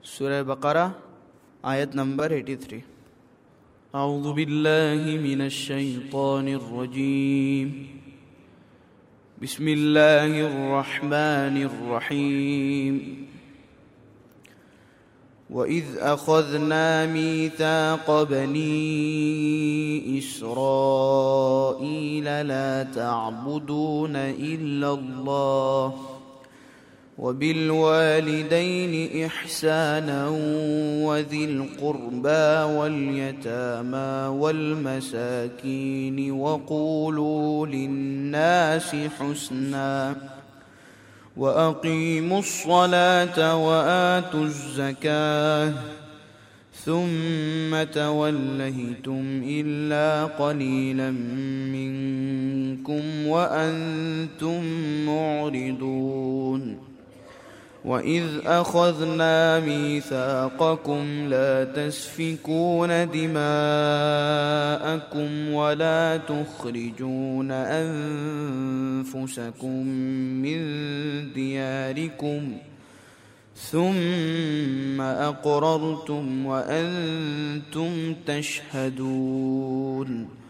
सूरह बकरा आयत नंबर 83। अऊज़ु बिल्लाहि मिनश शैतानिर रजीम। बिस्मिल्लाहिर रहमानिर रहीम। वइज़ अख़ज़ना मीसाक़ बनी इस्राईल ला तअबुदून इल्लल्लाह वबिलवालिदैन इहसाना वज़िल क़ुर्बा वल्यतामा वल्मसाकीन वक़ूलू लिन्नासि हुस्ना वअक़ीमुस्सलात वआतुज़्ज़कात सुम्म तवल्लैतुम इल्ला क़लीलन मिनकुम वअन्तुम मुअरिदून। वइज़ अख़ज़ना मीसाक़कुम ला तस्फ़िकून दिमाअकुम वला तुख़रिजून अन्फ़ुसकुम मिन दियारिकुम सुम्म अक़ररतुम वअन्तुम तशहदून।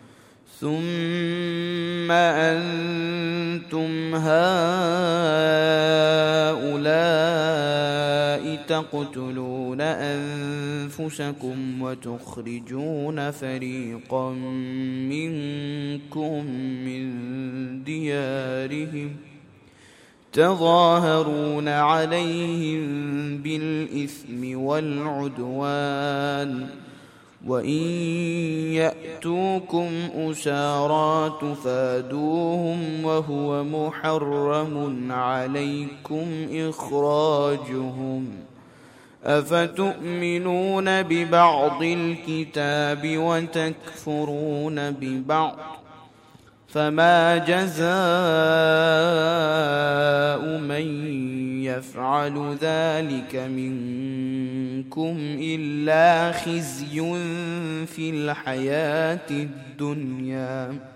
सुम्म अन्तुम हाउलाइ तक़्तुलून अन्फुसकुम वतुख़रिजून फ़रीक़न मिनकुम मिन दियारिहिम तज़ाहरून अलैहिम बिलइस्मि वल्उद्वान वइन यअतूकुम उसारा तुफ़ादूहुम वहुव मुहर्रमुन अलैकुम इख़राजुहुम अफ़तुमिनून बिबअदिल किताबि वतकफ़ुरून बिबअद फमा जज़ाउ मन यफ़अलु ज़ालिक मिनकुम इल्ला ख़िज़्युन फ़िल हयातिद दुनिया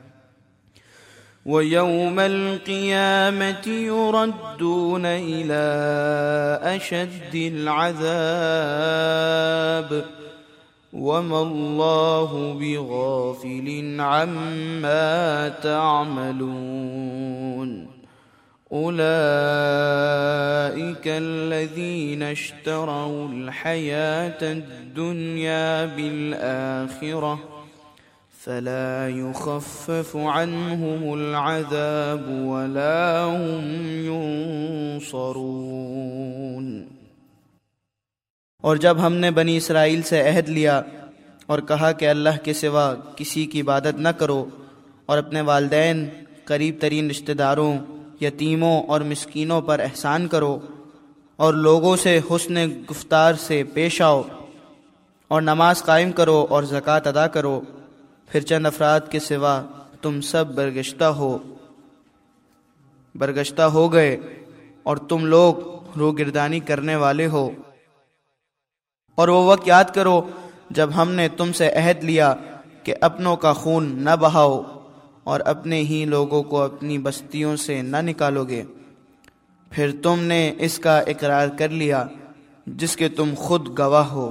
वयौमल क़ियामति युरद्दून इला अशद्दिल अज़ाब वमल्लाहु बिग़ाफ़िलिन अम्मा तअमलून। उलाइका अल्लज़ीना इश्तरौल हयातद दुनिया बिल आखिरह फला युख़फ़फ़ु अन्हुमुल अज़ाब वला हुम युनसरून। और जब हमने बनी इसराइल से अहद लिया और कहा कि अल्लाह के सिवा किसी की इबादत न करो और अपने वालिदैन, करीब तरीन रिश्तेदारों, यतीमों और मिस्कीनों पर एहसान करो और लोगों से हुस्न गुफ्तार से पेश आओ और नमाज कायम करो और ज़कात अदा करो, फिर चंद अफराद के सिवा तुम सब बरगश्ता हो गए और तुम लोग रोगिरदानी करने वाले हो। और वो वक्त याद करो जब हमने तुमसे अहद लिया कि अपनों का खून न बहाओ और अपने ही लोगों को अपनी बस्तियों से न निकालोगे। फिर तुमने इसका इकरार कर लिया जिसके तुम खुद गवाह हो।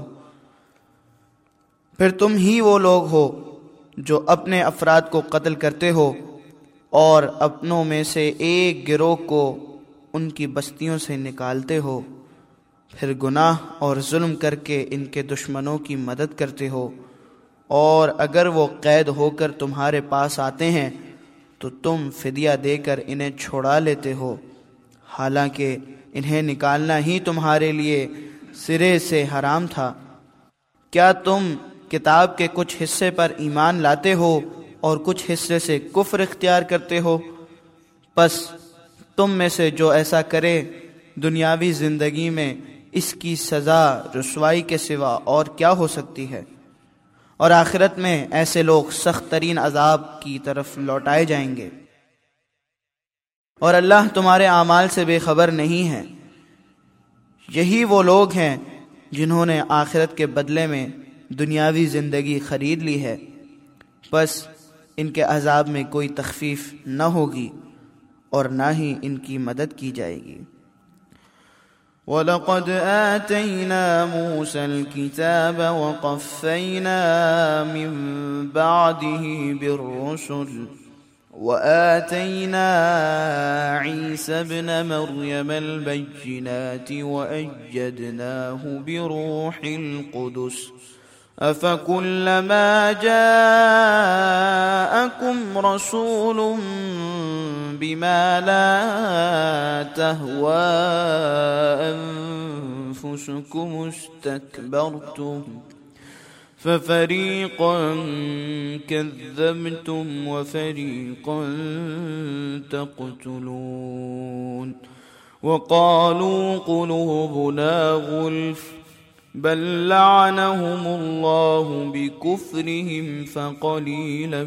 फिर तुम ही वो लोग हो जो अपने अफराद को कत्ल करते हो और अपनों में से एक गिरोह को उनकी बस्तियों से निकालते हो, फिर गुनाह और जुल्म करके इनके दुश्मनों की मदद करते हो, और अगर वो कैद होकर तुम्हारे पास आते हैं तो तुम फिदिया देकर इन्हें छुड़ा लेते हो, हालांकि इन्हें निकालना ही तुम्हारे लिए सिरे से हराम था। क्या तुम किताब के कुछ हिस्से पर ईमान लाते हो और कुछ हिस्से से कुफ्र इख्तियार करते हो? बस तुम में से जो ऐसा करे दुनियावी जिंदगी में इसकी सज़ा रुसवाई के सिवा और क्या हो सकती है, और आखिरत में ऐसे लोग सख्त तरीन अजाब की तरफ लौटाए जाएंगे। और अल्लाह तुम्हारे आमाल से बेखबर नहीं है। यही वो लोग हैं जिन्होंने आखिरत के बदले में दुनियावी ज़िंदगी खरीद ली है, बस इनके अजाब में कोई तखफीफ न होगी और ना ही इनकी मदद की जाएगी। ولقد آتينا موسى الكتاب وقفينا من بعده بالرسل وآتينا عيسى ابن مريم البينات وأيدناه بروح القدس أفكلما جاءكم رسول بما لا تهوى أنفسكم استكبرتم ففريقا كذبتم وفريقا تقتلون وقالوا قلوبنا غلف بل لعنهم الله بكفرهم فقليلا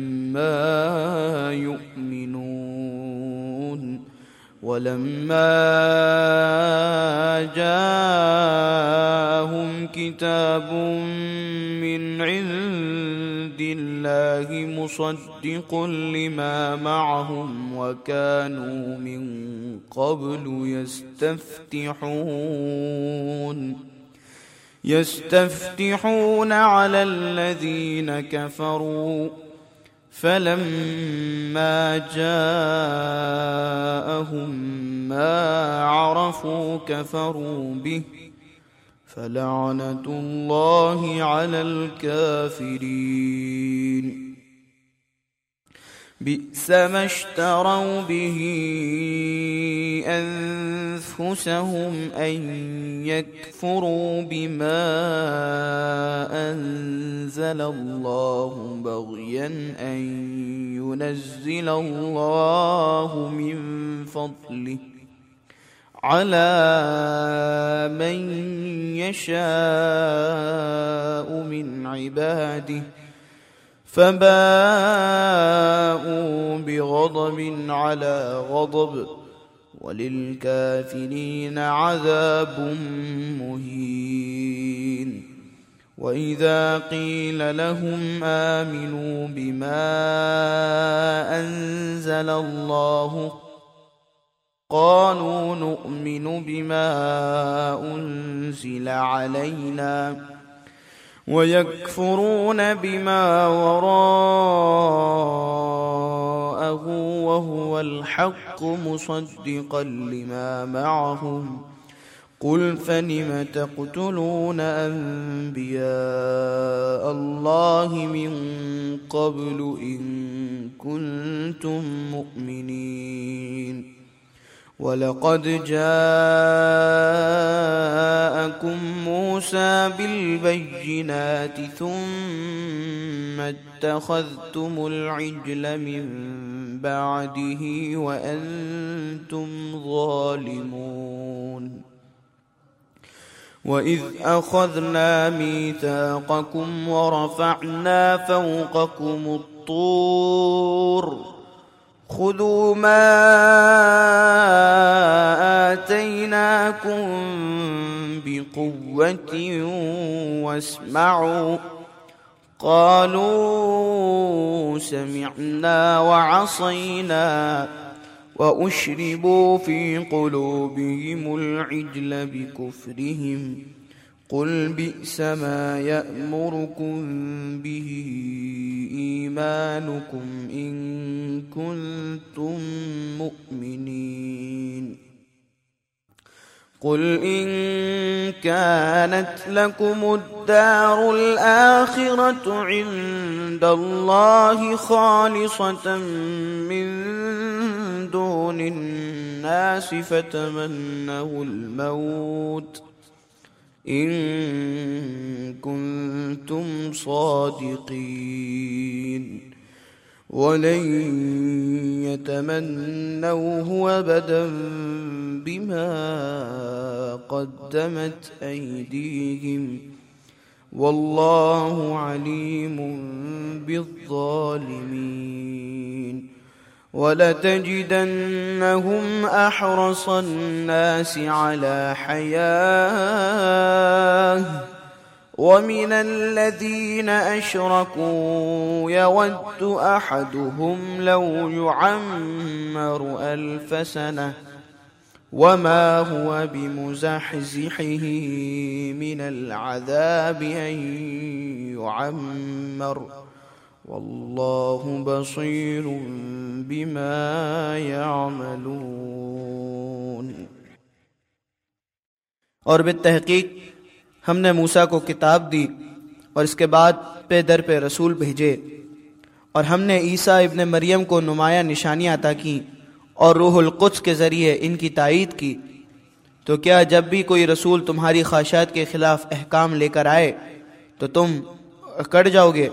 ما يؤمنون ولما جاءهم كتاب من عند الله مصدق لما معهم وكانوا من قبل يستفتحون على الذين كفروا فلما جاءهم ما عرفوا كفروا به فلعنة الله على الكافرين بئس ما اشتروا به أنفسهم أن يكفروا بما أنزل الله بغيا أن ينزل الله من فضله على من يشاء من عباده فباءوا بغضب على غضب وللكافرين عذاب مهين وإذا قيل لهم آمنوا بما أنزل الله قالوا نؤمن بما أنزل علينا ويكفرون بما وراءه وهو الحق مصدقا لما معهم قل فلم تقتلون أنبياء الله من قبل إن كنتم مؤمنين ولقد جاءكم موسى بالبينات ثم اتخذتم العجل من بعده وأنتم ظالمون وإذ أخذنا ميثاقكم ورفعنا فوقكم الطور خذوا ما آتيناكم بقوة واسمعوا قالوا سمعنا وعصينا وأشربوا في قلوبهم العجل بكفرهم قل بئس ما يأمركم به إيمانكم إن كنتم مؤمنين قل إن كانت لكم الدار الآخرة عند الله خالصة من دون الناس فتمنوا الموت إن كنتم صادقين ولن يتمنوه أبدا بما قدمت أيديهم والله عليم بالظالمين ولتجدنهم أحرص الناس على حياة ومن الذين أشركوا يود أحدهم لو يعمر 1000 سنة وما هو بمزحزحه من العذاب أن يعمر والله بصير بما يعملون۔ اور بالتحقیق ہم نے موسیٰ کو کتاب دی اور اس کے بعد پہ در پہ رسول بھیجے، اور ہم نے عیسیٰ ابن مریم کو نمایاں نشانیاں عطا کی اور روح القدس کے ذریعے ان کی تائید کی۔ تو کیا جب بھی کوئی رسول تمہاری خواہشات کے خلاف احکام لے کر آئے تو تم اکڑ جاؤ گے؟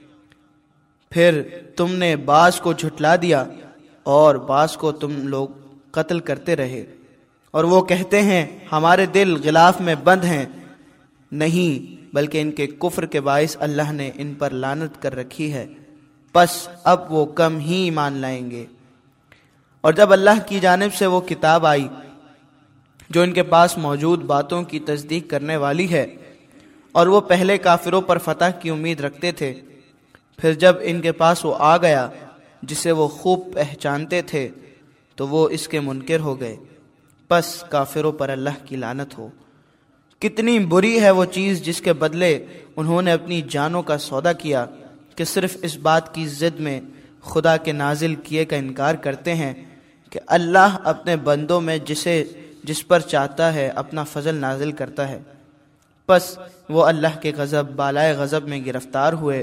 پھر تم نے بعض کو جھٹلا دیا اور بعض کو تم لوگ قتل کرتے رہے، اور وہ کہتے ہیں ہمارے دل غلاف میں بند ہیں، نہیں بلکہ ان کے کفر کے باعث اللہ نے ان پر لعنت کر رکھی ہے، پس اب وہ کم ہی ایمان لائیں گے۔ اور جب اللہ کی جانب سے وہ کتاب آئی جو ان کے پاس موجود باتوں کی تصدیق کرنے والی ہے، اور وہ پہلے کافروں پر فتح کی امید رکھتے تھے، پھر جب ان کے پاس وہ آ گیا جسے وہ خوب پہچانتے تھے تو وہ اس کے منکر ہو گئے، پس کافروں پر اللہ کی لعنت ہو۔ کتنی بری ہے وہ چیز جس کے بدلے انہوں نے اپنی جانوں کا سودا کیا کہ صرف اس بات کی ضد میں خدا کے نازل کیے کا انکار کرتے ہیں کہ اللہ اپنے بندوں میں جس پر چاہتا ہے اپنا فضل نازل کرتا ہے، پس وہ اللہ کے غضب بالائے غضب میں گرفتار ہوئے،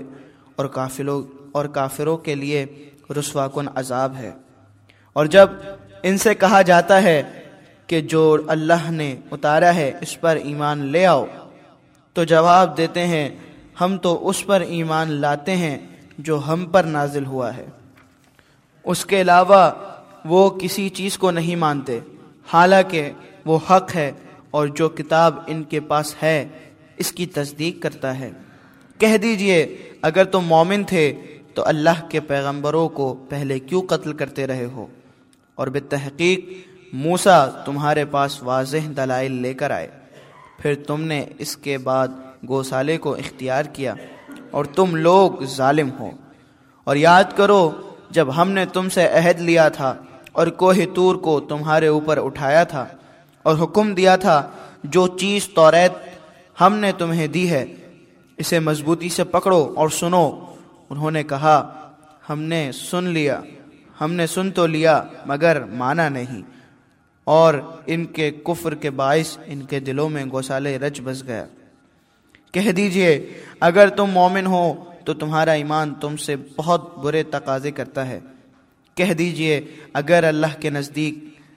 اور کافروں کے لیے رسوا کن عذاب ہے۔ اور جب ان سے کہا جاتا ہے کہ جو اللہ نے اتارا ہے اس پر ایمان لے آؤ، تو جواب دیتے ہیں ہم تو اس پر ایمان لاتے ہیں جو ہم پر نازل ہوا ہے، اس کے علاوہ وہ کسی چیز کو نہیں مانتے، حالانکہ وہ حق ہے، اور جو کتاب ان کے پاس ہے اس کی تصدیق کرتا ہے۔ کہہ دیجئے اگر تم مومن تھے تو اللہ کے پیغمبروں کو پہلے کیوں قتل کرتے رہے ہو؟ اور بالتحقیق موسیٰ تمہارے پاس واضح دلائل لے کر آئے، پھر تم نے اس کے بعد گوسالے کو اختیار کیا اور تم لوگ ظالم ہو۔ اور یاد کرو جب ہم نے تم سے عہد لیا تھا اور کوہ طور کو تمہارے اوپر اٹھایا تھا اور حکم دیا تھا جو چیز توریت ہم نے تمہیں دی ہے اسے مضبوطی سے پکڑو اور سنو۔ انہوں نے کہا ہم نے سن تو لیا مگر مانا نہیں، اور ان کے کفر کے باعث ان کے دلوں میں گوسالے رچ بس گیا۔ کہہ دیجئے اگر تم مومن ہو تو تمہارا ایمان تم سے بہت برے تقاضے کرتا ہے۔ کہہ دیجئے اگر اللہ کے نزدیک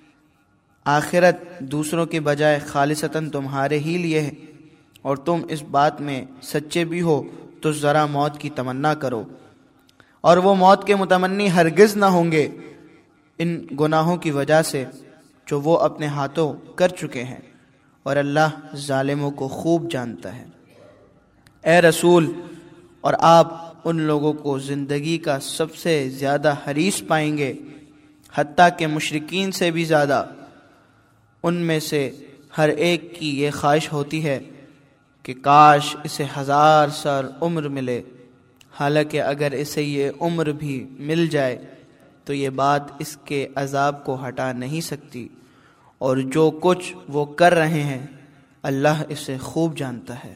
آخرت دوسروں کے بجائے خالصتاً تمہارے ہی لیے ہے اور تم اس بات میں سچے بھی ہو تو ذرا موت کی تمنا کرو، اور وہ موت کے متمنی ہرگز نہ ہوں گے ان گناہوں کی وجہ سے جو وہ اپنے ہاتھوں کر چکے ہیں، اور اللہ ظالموں کو خوب جانتا ہے۔ اے رسول، اور آپ ان لوگوں کو زندگی کا سب سے زیادہ حریص پائیں گے، حتیٰ کہ مشرکین سے بھی زیادہ۔ ان میں سے ہر ایک کی یہ خواہش ہوتی ہے کہ کاش اسے 1000 سال عمر ملے، حالانکہ اگر اسے یہ عمر بھی مل جائے تو یہ بات اس کے عذاب کو ہٹا نہیں سکتی، اور جو کچھ وہ کر رہے ہیں اللہ اسے خوب جانتا ہے۔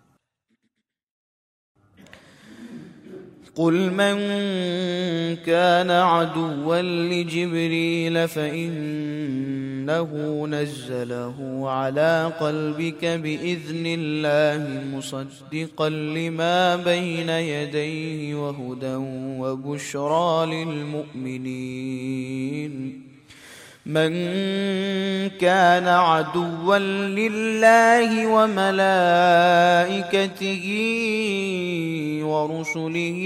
قل من كان عدوا لجبريل فإنه نزله على قلبك بإذن الله مصدقا لما بين يديه وهدى وبشرى للمؤمنين من كان عدوا لله وملائكته ورسله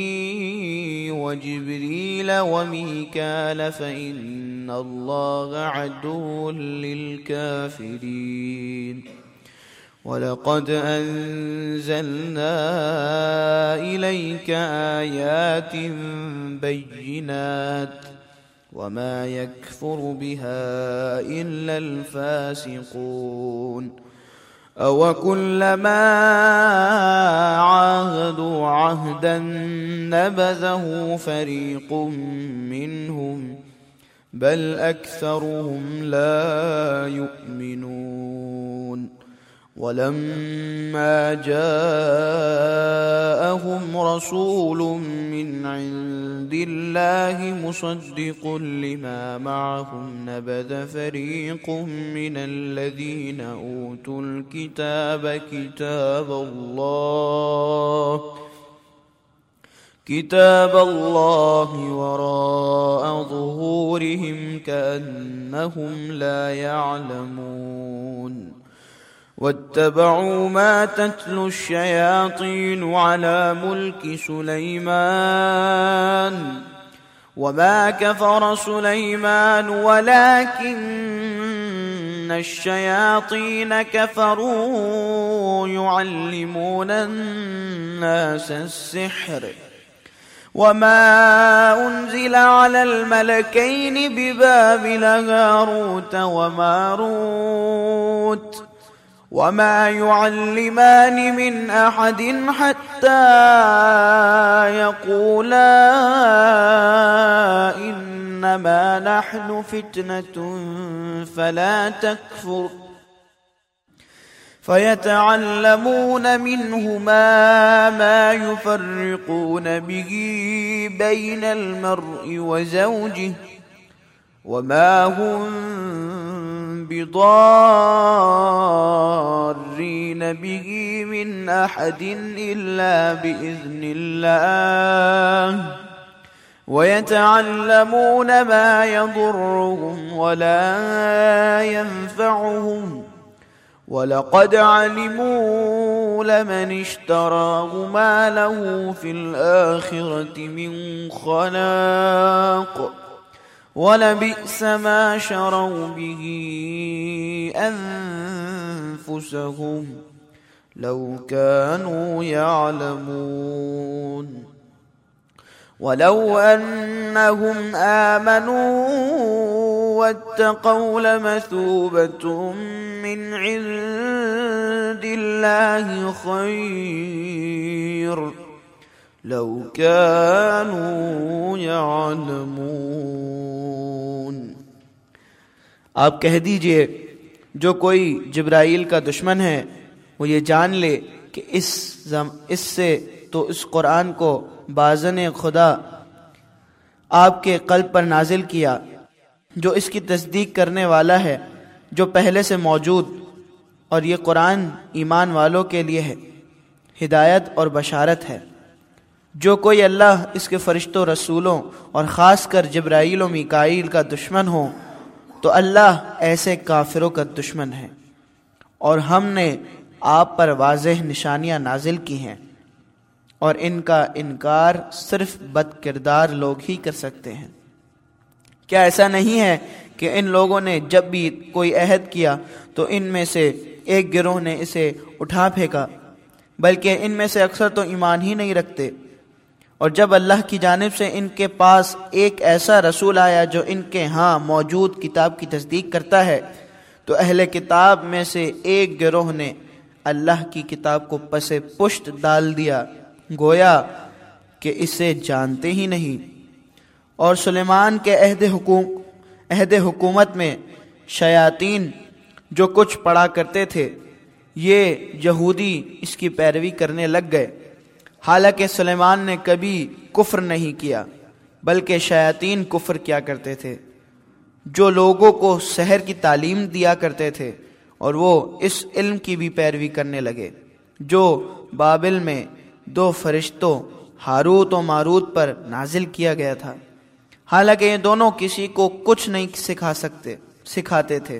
وجبريل وميكال فإن الله عدو للكافرين ولقد أنزلنا إليك آيات بينات وما يكفر بها إلا الفاسقون أوكلما عاهدوا عهدا نبذه فريق منهم بل أكثرهم لا يؤمنون ولما جاءهم رسول من عند الله مصدق لما معهم نبذ فريق من الذين أوتوا الكتاب كتاب الله وراء ظهورهم كأنهم لا يعلمون واتبعوا ما تتلو الشياطين على ملك سليمان وما كفر سليمان ولكن الشياطين كفروا يعلمون الناس السحر وما أنزل على الملكين ببابل هاروت وماروت وما يعلمان من أحد حتى يقولا إنما نحن فتنة فلا تكفر فيتعلمون منهما ما يفرقون به بين المرء وزوجه وما هم بضارين به من أحد إلا بإذن الله ويتعلمون ما يضرهم ولا ينفعهم ولقد علموا لمن اشتراه ما له في الآخرة من خلاق ولبئس ما شروا به أنفسهم لو كانوا يعلمون ولو أنهم آمنوا واتقوا لمثوبة من عند الله خير لو كانوا يعلمون. آپ کہہ دیجئے جو کوئی جبرائیل کا دشمن ہے وہ یہ جان لے کہ اس سے تو اس قرآن کو باذن خدا آپ کے قلب پر نازل کیا جو اس کی تصدیق کرنے والا ہے جو پہلے سے موجود، اور یہ قرآن ایمان والوں کے لیے ہے، ہدایت اور بشارت ہے. جو کوئی اللہ اس کے فرشتوں رسولوں اور خاص کر جبرائیل و میکائیل کا دشمن ہو تو اللہ ایسے کافروں کا دشمن ہے. اور ہم نے آپ پر واضح نشانیاں نازل کی ہیں اور ان کا انکار صرف بد کردار لوگ ہی کر سکتے ہیں. کیا ایسا نہیں ہے کہ ان لوگوں نے جب بھی کوئی عہد کیا تو ان میں سے ایک گروہ نے اسے اٹھا پھینکا، بلکہ ان میں سے اکثر تو ایمان ہی نہیں رکھتے. اور جب اللہ کی جانب سے ان کے پاس ایک ایسا رسول آیا جو ان کے ہاں موجود کتاب کی تصدیق کرتا ہے تو اہل کتاب میں سے ایک گروہ نے اللہ کی کتاب کو پس پشت ڈال دیا، گویا کہ اسے جانتے ہی نہیں. اور سلیمان کے عہد حکومت میں شیاطین جو کچھ پڑھا کرتے تھے یہ یہودی اس کی پیروی کرنے لگ گئے، حالانکہ سلیمان نے کبھی کفر نہیں کیا بلکہ شیاطین کفر کیا کرتے تھے جو لوگوں کو سحر کی تعلیم دیا کرتے تھے، اور وہ اس علم کی بھی پیروی کرنے لگے جو بابل میں 2 فرشتوں ہاروت و ماروت پر نازل کیا گیا تھا، حالانکہ یہ دونوں کسی کو کچھ نہیں سکھاتے تھے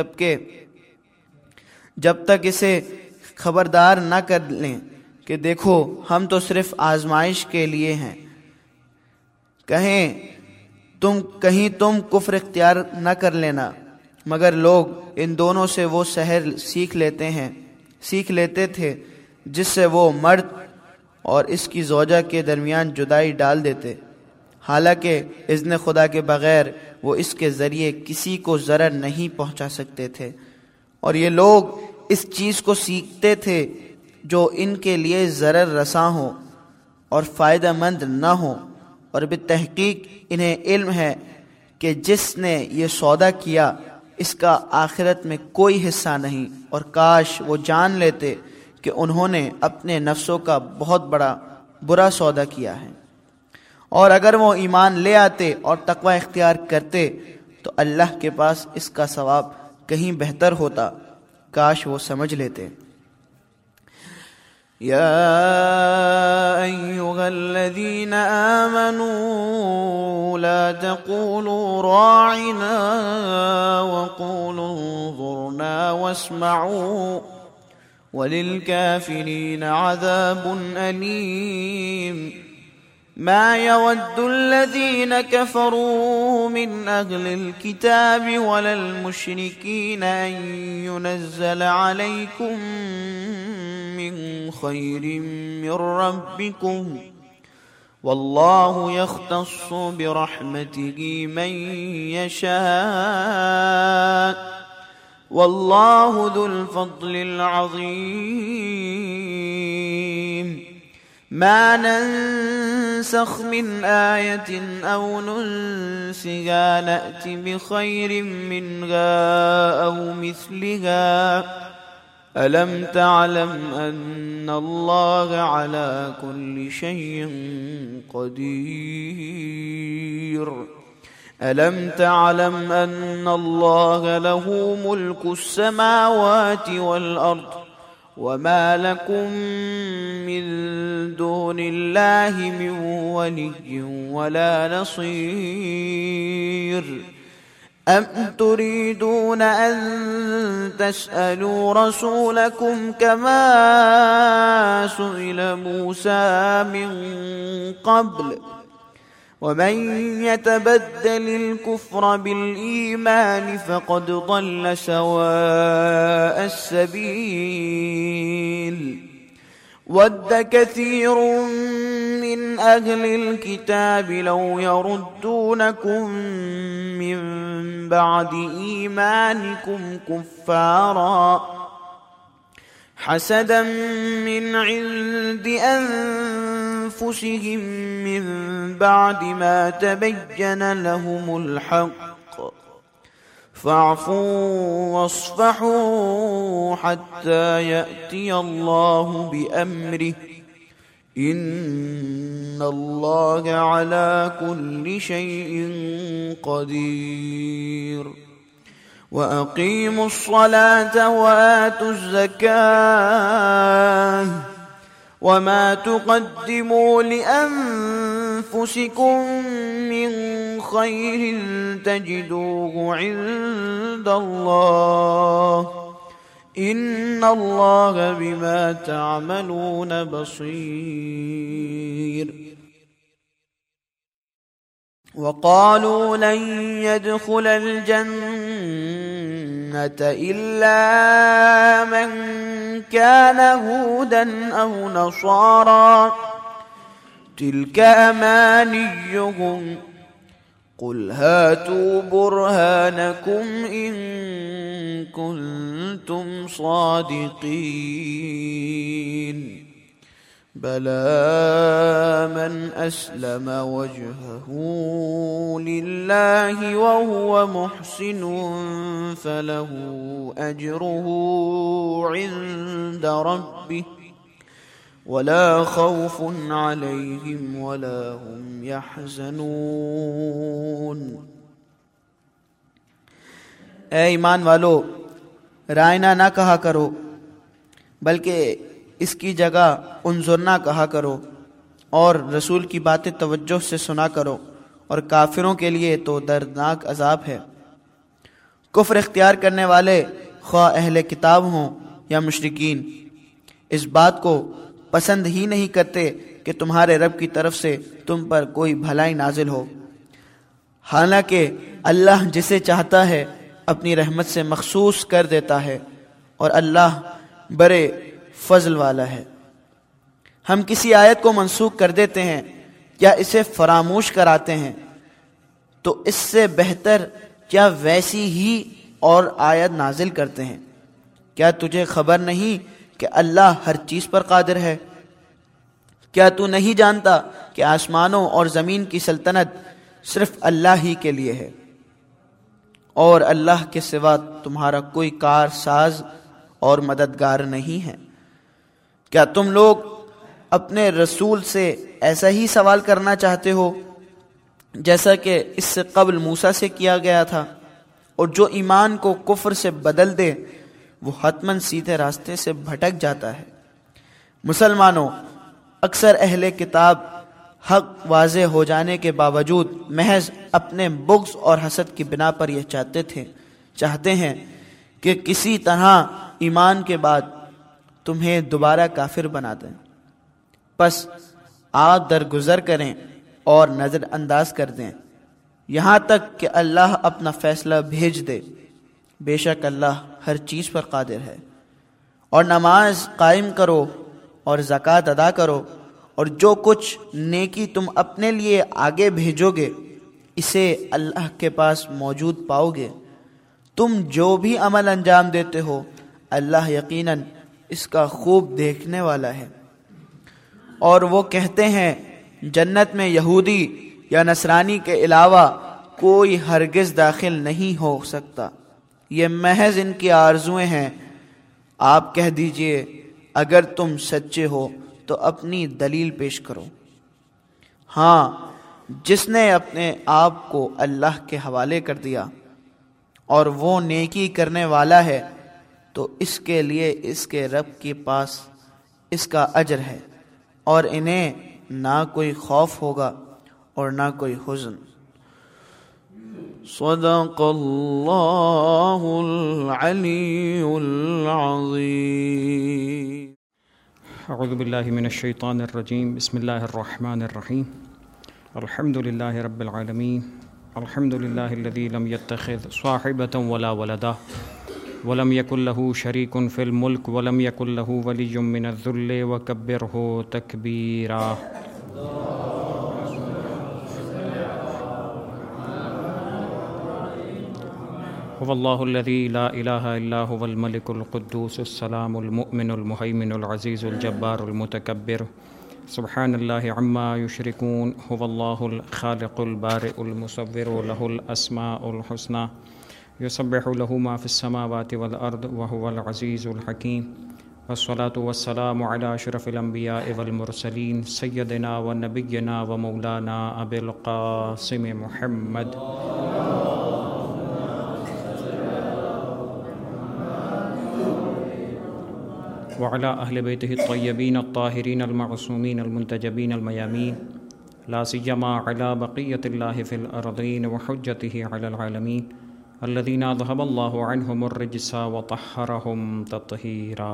جب تک اسے خبردار نہ کر لیں کہ دیکھو ہم تو صرف آزمائش کے لیے ہیں. کہیں تم کفر اختیار نہ کر لینا، مگر لوگ ان دونوں سے وہ سحر سیکھ لیتے تھے جس سے وہ مرد اور اس کی زوجہ کے درمیان جدائی ڈال دیتے، حالانکہ اذن خدا کے بغیر وہ اس کے ذریعے کسی کو ضرر نہیں پہنچا سکتے تھے. اور یہ لوگ اس چیز کو سیکھتے تھے جو ان کے لیے ضرر رساں ہو اور فائدہ مند نہ ہو، اور بالتحقیق انہیں علم ہے कि जिसने ये सौदा किया इसका आखिरत में कोई हिस्सा नहीं, और काश वो जान लेते कि उन्होंने अपने नफ्सों का बहुत बड़ा बुरा सौदा किया है। और अगर वो ईमान ले आते और तकवा इख्तियार करते तो अल्लाह के पास इसका सवाब कहीं बेहतर होता, काश वो समझ लेते। या अय्युहल्लज़ीना आमनू ला तक़ूलू राइना वक़ूलू उन्ज़ुरना वस्मऊ वलिलकाफ़िरीन अज़ाबुन अलीम। मा यवद्दुल्लज़ीन कफ़रू मिन अहलिल किताबि वलल मुश्रिकीन अन युनज़्ज़ल अलैकुम मिन खैरिम मिन रब्बिकुम वल्लाहु यख्तस्सु बिरहमतिही मन यशा वल्लाहु ज़ुल फ़ज़्लिल अज़ीम। मा नंसख़ मिन आयतिन औ नुन्सिहा नअति बिखैरिम मिन्हा औ मिस्लिहा अलम तअलम अन्नल्लाह अला कुल्लि शैइन क़दीर। अलम तअलम अन्नल्लाह लहू मुल्कुस समावाति वल अर्द वमा लकुम मिन दूनिल्लाहि मिन वलिय्यिन वला नसीर। अम तुरीदून अन तस्अलू रसूलकुम कमा सुइल मूसा मिन क़ब्ल वमन यतबद्दलिल कुफ्र बिल ईमान फ़क़द ضل सवाअ अस्सबील। वद्द कसीरुम मिन अहलिल किताबि लौ यरुद्दूनकुम मिन बअदि ईमानिकुम कुफ्फारा हसदन मिन इंदि अनफुसिहिम मिन बअदि मा तबय्यन लहुमुल हक़्क़ फ़अफ़ू वस्फ़हू हत्ता यअतियल्लाहु बिअम्रिहि इन्नल्लाह अला कुल्लि शैइन क़दीर। वअक़ीमुस सलात वआतुज़ ज़कात वमा तुक़द्दिमू लिअन्फुसिकुम मिन खैरिन तजिदूहु इन्दल्लाह इन्नल्लाह बिमा तअमलून बसीर। वक़ालू लन यदखुलल जन्नत इल्ला मन कान हूदन औ नसारा तिल्क अमानियुहुम कुल हातू बुरहानकुम इन कुंतुम सादिकीन। बला मन अस्लम वजहहू लिल्लाहि वहुव मुहसिनुन फलहू अजरुहू इंद रब्बिह वला खौफुन अलैहिम वला हुम यहज़नून। ए ईमान वालो, रायना ना कहा करो बल्कि इसकी जगह उन्जुरना कहा करो, और रसूल की बातें तवज्जो से सुना करो, और काफिरों के लिए तो दर्दनाक अजाब है। कुफ्र इख्तियार करने वाले ख्वाह अहले किताब हों या मुशरिकीन इस बात को पसंद ही नहीं करते कि तुम्हारे रब की तरफ से तुम पर कोई भलाई नाजिल हो, हालांकि अल्लाह जिसे चाहता है अपनी रहमत से मखसूस कर देता है, और अल्लाह बड़े फजल वाला है। हम किसी आयत को मनसूख कर देते हैं या इसे फरामोश कराते हैं तो इससे बेहतर क्या वैसी ही और आयत नाजिल करते हैं। क्या तुझे खबर नहीं कि अल्लाह हर चीज पर कादिर है? क्या तू नहीं जानता कि आसमानों और जमीन की सल्तनत सिर्फ अल्लाह ही के लिए है? اور اللہ کے سوا تمہارا کوئی کار ساز اور مددگار نہیں ہے۔ کیا تم لوگ اپنے رسول سے ایسا ہی سوال کرنا چاہتے ہو جیسا کہ اس سے قبل موسیٰ سے کیا گیا تھا؟ اور جو ایمان کو کفر سے بدل دے وہ حتماً سیدھے راستے سے بھٹک جاتا ہے۔ مسلمانوں، اکثر اہل کتاب حق واضح ہو جانے کے باوجود محض اپنے بغض اور حسد کی بنا پر یہ چاہتے ہیں کہ کسی طرح ایمان کے بعد تمہیں دوبارہ کافر بنا دیں۔ پس آپ درگزر کریں اور نظر انداز کر دیں یہاں تک کہ اللہ اپنا فیصلہ بھیج دے۔ بے شک اللہ ہر چیز پر قادر ہے۔ اور نماز قائم کرو اور زکوٰۃ ادا کرو، اور جو کچھ نیکی تم اپنے لیے آگے بھیجو گے اسے اللہ کے پاس موجود پاؤ گے۔ تم جو بھی عمل انجام دیتے ہو اللہ یقیناً اس کا خوب دیکھنے والا ہے۔ اور وہ کہتے ہیں جنت میں یہودی یا نصرانی کے علاوہ کوئی ہرگز داخل نہیں ہو سکتا، یہ محض ان کی آرزویں ہیں۔ آپ کہہ دیجئے اگر تم سچے ہو تو اپنی دلیل پیش کرو۔ ہاں، جس نے اپنے آپ کو اللہ کے حوالے کر دیا اور وہ نیکی کرنے والا ہے تو اس کے لیے اس کے رب کے پاس اس کا اجر ہے، اور انہیں نہ کوئی خوف ہوگا اور نہ کوئی حزن۔ صدق اللہ العلی العظیم۔ اعوذ باللہ من الشیطان الرجیم، بسم اللہ الرحمن الرحیم۔ الحمد للہ رب العالمین، الحمد للہ الذی لم یتخذ صاحبۃ ولا ولدا ولم یکن لہ شریک فی الملک ولم یکن لہ ولی من الذل وکبرہ تکبیرا۔ هو اللہ الذی لا الہ الا هو الملک القدوس السلام المؤمن المہیمن العزیز الجبار المتکبر، سبحان اللہ عما یشرکون۔ هو اللہ الخالق البارئ المصور، له الاسماء الحسنى، یسبح له ما فی السماوات والارض وهو العزیز الحکیم۔ والصلاة والسلام علی اشرف الانبیاء والمرسلین، سیدنا و نبینا و مولانا ابی القاسم محمد وعلى أهل بيته الطيبين الطاهرين المعصومين المنتجبين الميامين، لا سيما على بقية الله في الأرضين وحجته على العالمين الذين أذهب الله عنهم الرجس وطهرهم تطهيرا۔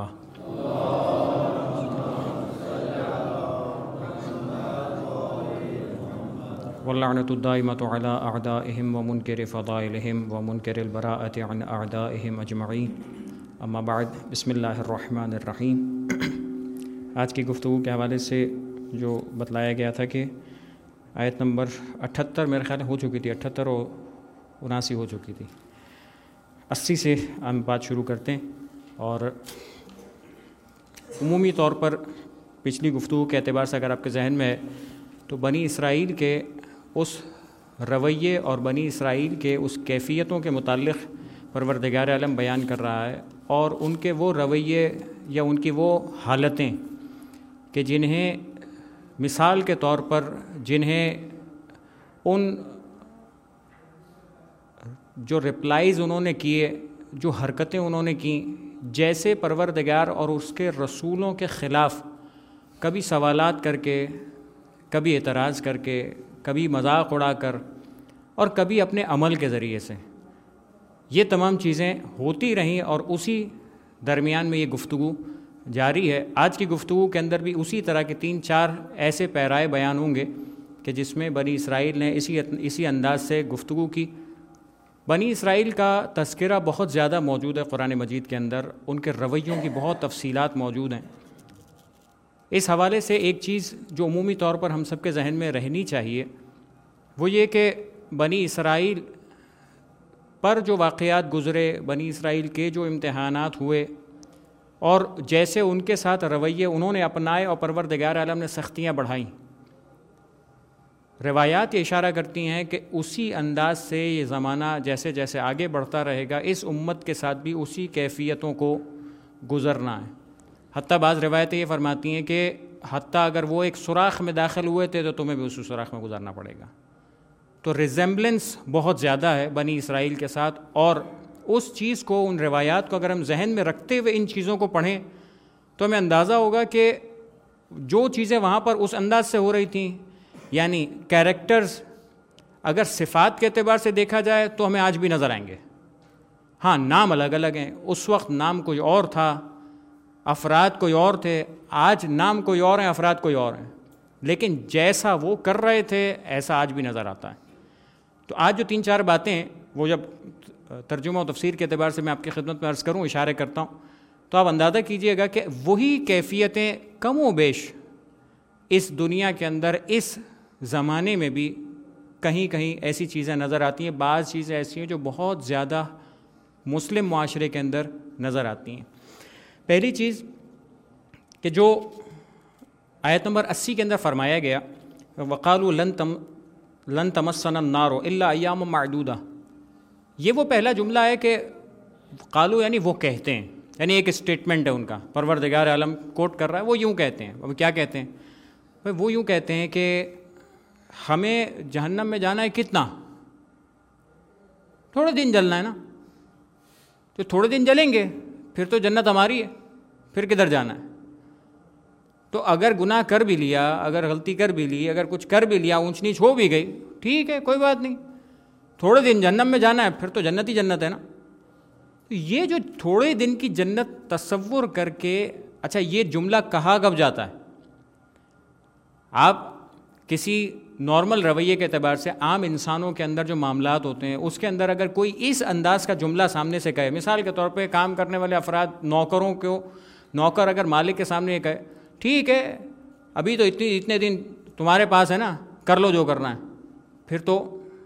واللعنة الدائمة على أعدائهم ومنكر فضائلهم ومنكر البراءة عن أعدائهم أجمعين، اما بعد، بسم اللہ الرحمن الرحیم۔ آج کی گفتگو کے حوالے سے جو بتلایا گیا تھا کہ آیت نمبر 78 میرے خیال ہو چکی تھی، 78 اور 79 ہو چکی تھی، 80 سے ہم بات شروع کرتے ہیں۔ اور عمومی طور پر پچھلی گفتگو کے اعتبار سے اگر آپ کے ذہن میں ہے تو بنی اسرائیل کے اس رویے اور بنی اسرائیل کے اس کیفیتوں کے متعلق پروردگار عالم بیان کر رہا ہے، اور ان کے وہ رویے یا ان کی وہ حالتیں کہ جنہیں مثال کے طور پر جنہیں ان جو ریپلائز انہوں نے کیے، جو حرکتیں انہوں نے کیں، جیسے پروردگار اور اس کے رسولوں کے خلاف کبھی سوالات کر کے، کبھی اعتراض کر کے، کبھی مذاق اڑا کر، اور کبھی اپنے عمل کے ذریعے سے، یہ تمام چیزیں ہوتی رہیں، اور اسی درمیان میں یہ گفتگو جاری ہے۔ آج کی گفتگو کے اندر بھی اسی طرح کے 3-4 ایسے پیرائے بیان ہوں گے کہ جس میں بنی اسرائیل نے اسی انداز سے گفتگو کی۔ بنی اسرائیل کا تذکرہ بہت زیادہ موجود ہے قرآن مجید کے اندر، ان کے رویوں کی بہت تفصیلات موجود ہیں۔ اس حوالے سے ایک چیز جو عمومی طور پر ہم سب کے ذہن میں رہنی چاہیے وہ یہ کہ بنی اسرائیل پر جو واقعات گزرے، بنی اسرائیل کے جو امتحانات ہوئے، اور جیسے ان کے ساتھ رویے انہوں نے اپنائے اور پروردگار عالم نے سختیاں بڑھائیں، روایات یہ اشارہ کرتی ہیں کہ اسی انداز سے یہ زمانہ جیسے جیسے آگے بڑھتا رہے گا اس امت کے ساتھ بھی اسی کیفیتوں کو گزرنا ہے. حتیٰ بعض روایتیں یہ فرماتی ہیں کہ حتیٰ اگر وہ ایک سوراخ میں داخل ہوئے تھے تو تمہیں بھی اسی سوراخ میں گزرنا پڑے گا. تو ریزمبلنس بہت زیادہ ہے بنی اسرائیل کے ساتھ, اور اس چیز کو, ان روایات کو اگر ہم ذہن میں رکھتے ہوئے ان چیزوں کو پڑھیں تو ہمیں اندازہ ہوگا کہ جو چیزیں وہاں پر اس انداز سے ہو رہی تھیں, یعنی کیریکٹرز اگر صفات کے اعتبار سے دیکھا جائے تو ہمیں آج بھی نظر آئیں گے. ہاں نام الگ الگ ہیں, اس وقت نام کوئی اور تھا, افراد کوئی اور تھے, آج نام کوئی اور ہیں, افراد کوئی اور ہیں, لیکن جیسا وہ کر رہے تھے ایسا آج بھی نظر آتا ہے. تو آج جو 3-4 باتیں ہیں وہ جب ترجمہ و تفسیر کے اعتبار سے میں آپ کی خدمت میں عرض کروں, اشارے کرتا ہوں, تو آپ اندازہ کیجئے گا کہ وہی کیفیتیں کم و بیش اس دنیا کے اندر اس زمانے میں بھی کہیں کہیں ایسی چیزیں نظر آتی ہیں. بعض چیزیں ایسی ہیں جو بہت زیادہ مسلم معاشرے کے اندر نظر آتی ہیں. پہلی چیز کہ جو آیت نمبر 80 کے اندر فرمایا گیا, وَقَالُوا لَن تَمَسَّنَا النَّارُ إِلَّا أَيَّامًا مَعْدُودَةً, یہ وہ پہلا جملہ ہے کہ قالو یعنی وہ کہتے ہیں, یعنی ایک اسٹیٹمنٹ ہے ان کا, پروردگار عالم کوٹ کر رہا ہے, وہ یوں کہتے ہیں. اب کیا کہتے ہیں؟ وہ یوں کہتے ہیں کہ ہمیں جہنم میں جانا ہے کتنا, تھوڑے دن جلنا ہے نا, تو تھوڑے دن جلیں گے پھر تو جنت ہماری ہے, پھر کدھر جانا ہے. تو اگر گناہ کر بھی لیا, اگر غلطی کر بھی لی, اگر کچھ کر بھی لیا, اونچ نیچ ہو بھی گئی, ٹھیک ہے کوئی بات نہیں, تھوڑے دن جہنم میں جانا ہے پھر تو جنت ہی جنت ہے نا. تو یہ جو تھوڑے دن کی جنت تصور کر کے, اچھا یہ جملہ کہا کب جاتا ہے؟ آپ کسی نارمل رویے کے اعتبار سے عام انسانوں کے اندر جو معاملات ہوتے ہیں اس کے اندر اگر کوئی اس انداز کا جملہ سامنے سے کہے, مثال کے طور پہ کام کرنے والے افراد, نوکروں کو, نوکر اگر مالک کے سامنے یہ کہے ٹھیک ہے ابھی تو اتنے دن تمہارے پاس ہے نا, کر لو جو کرنا ہے, پھر تو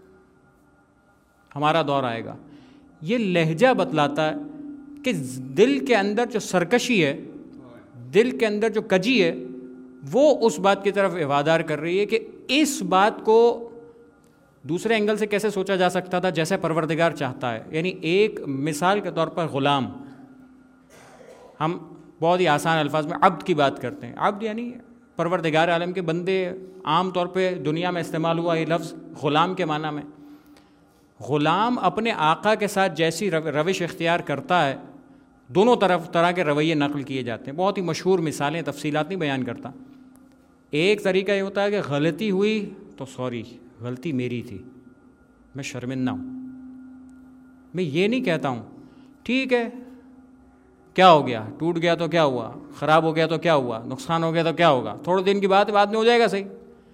ہمارا دور آئے گا. یہ لہجہ بتلاتا ہے کہ دل کے اندر جو سرکشی ہے, دل کے اندر جو کجی ہے, وہ اس بات کی طرف وادار کر رہی ہے کہ اس بات کو دوسرے اینگل سے کیسے سوچا جا سکتا تھا جیسے پروردگار چاہتا ہے. یعنی ایک مثال کے طور پر غلام, ہم بہت ہی آسان الفاظ میں عبد کی بات کرتے ہیں. عبد یعنی پروردگار عالم کے بندے, عام طور پہ دنیا میں استعمال ہوا یہ لفظ غلام کے معنی میں. غلام اپنے آقا کے ساتھ جیسی روش اختیار کرتا ہے, دونوں طرح کے رویے نقل کیے جاتے ہیں. بہت ہی مشہور مثالیں, تفصیلات نہیں بیان کرتا. ایک طریقہ یہ ہوتا ہے کہ غلطی ہوئی تو سوری, غلطی میری تھی, میں شرمندہ ہوں, میں یہ نہیں کہتا ہوں ٹھیک ہے کیا ہو گیا, ٹوٹ گیا تو کیا ہوا, خراب ہو گیا تو کیا ہوا, نقصان ہو گیا تو کیا ہوگا, تھوڑے دن کی بات بعد میں ہو جائے گا صحیح.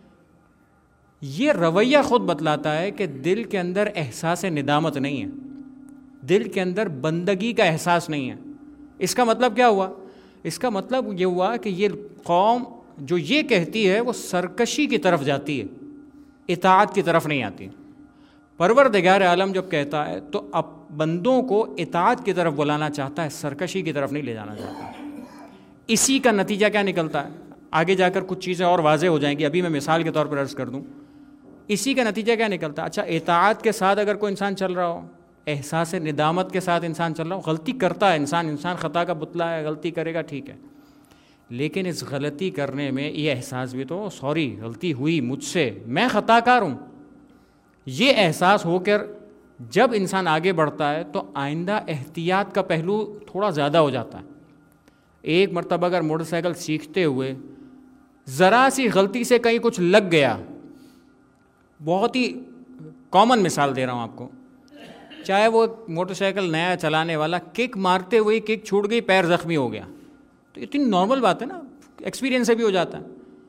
یہ رویہ خود بتلاتا ہے کہ دل کے اندر احساس ندامت نہیں ہے, دل کے اندر بندگی کا احساس نہیں ہے. اس کا مطلب کیا ہوا؟ اس کا مطلب یہ ہوا کہ یہ قوم جو یہ کہتی ہے وہ سرکشی کی طرف جاتی ہے, اطاعت کی طرف نہیں آتی. پروردگار عالم جب کہتا ہے تو اب بندوں کو اطاعت کی طرف بلانا چاہتا ہے, سرکشی کی طرف نہیں لے جانا چاہتا. اسی کا نتیجہ کیا نکلتا ہے؟ آگے جا کر کچھ چیزیں اور واضح ہو جائیں گی, ابھی میں مثال کے طور پر عرض کر دوں. اسی کا نتیجہ کیا نکلتا ہے؟ اچھا اطاعت کے ساتھ اگر کوئی انسان چل رہا ہو, احساس ندامت کے ساتھ انسان چل رہا ہو, غلطی کرتا ہے انسان خطا کا پتلا ہے, غلطی کرے گا ٹھیک ہے, لیکن اس غلطی کرنے میں یہ احساس بھی تو سوری غلطی ہوئی مجھ سے, میں خطا کار ہوں, یہ احساس ہو کر جب انسان آگے بڑھتا ہے تو آئندہ احتیاط کا پہلو تھوڑا زیادہ ہو جاتا ہے. ایک مرتبہ اگر موٹر سائیکل سیکھتے ہوئے ذرا سی غلطی سے کہیں کچھ لگ گیا, بہت ہی کامن مثال دے رہا ہوں آپ کو, چاہے وہ موٹر سائیکل نیا چلانے والا کک مارتے ہوئے کک چھوٹ گئی, پیر زخمی ہو گیا, تو اتنی نارمل بات ہے نا, ایکسپیرینس سے بھی ہو جاتا ہے.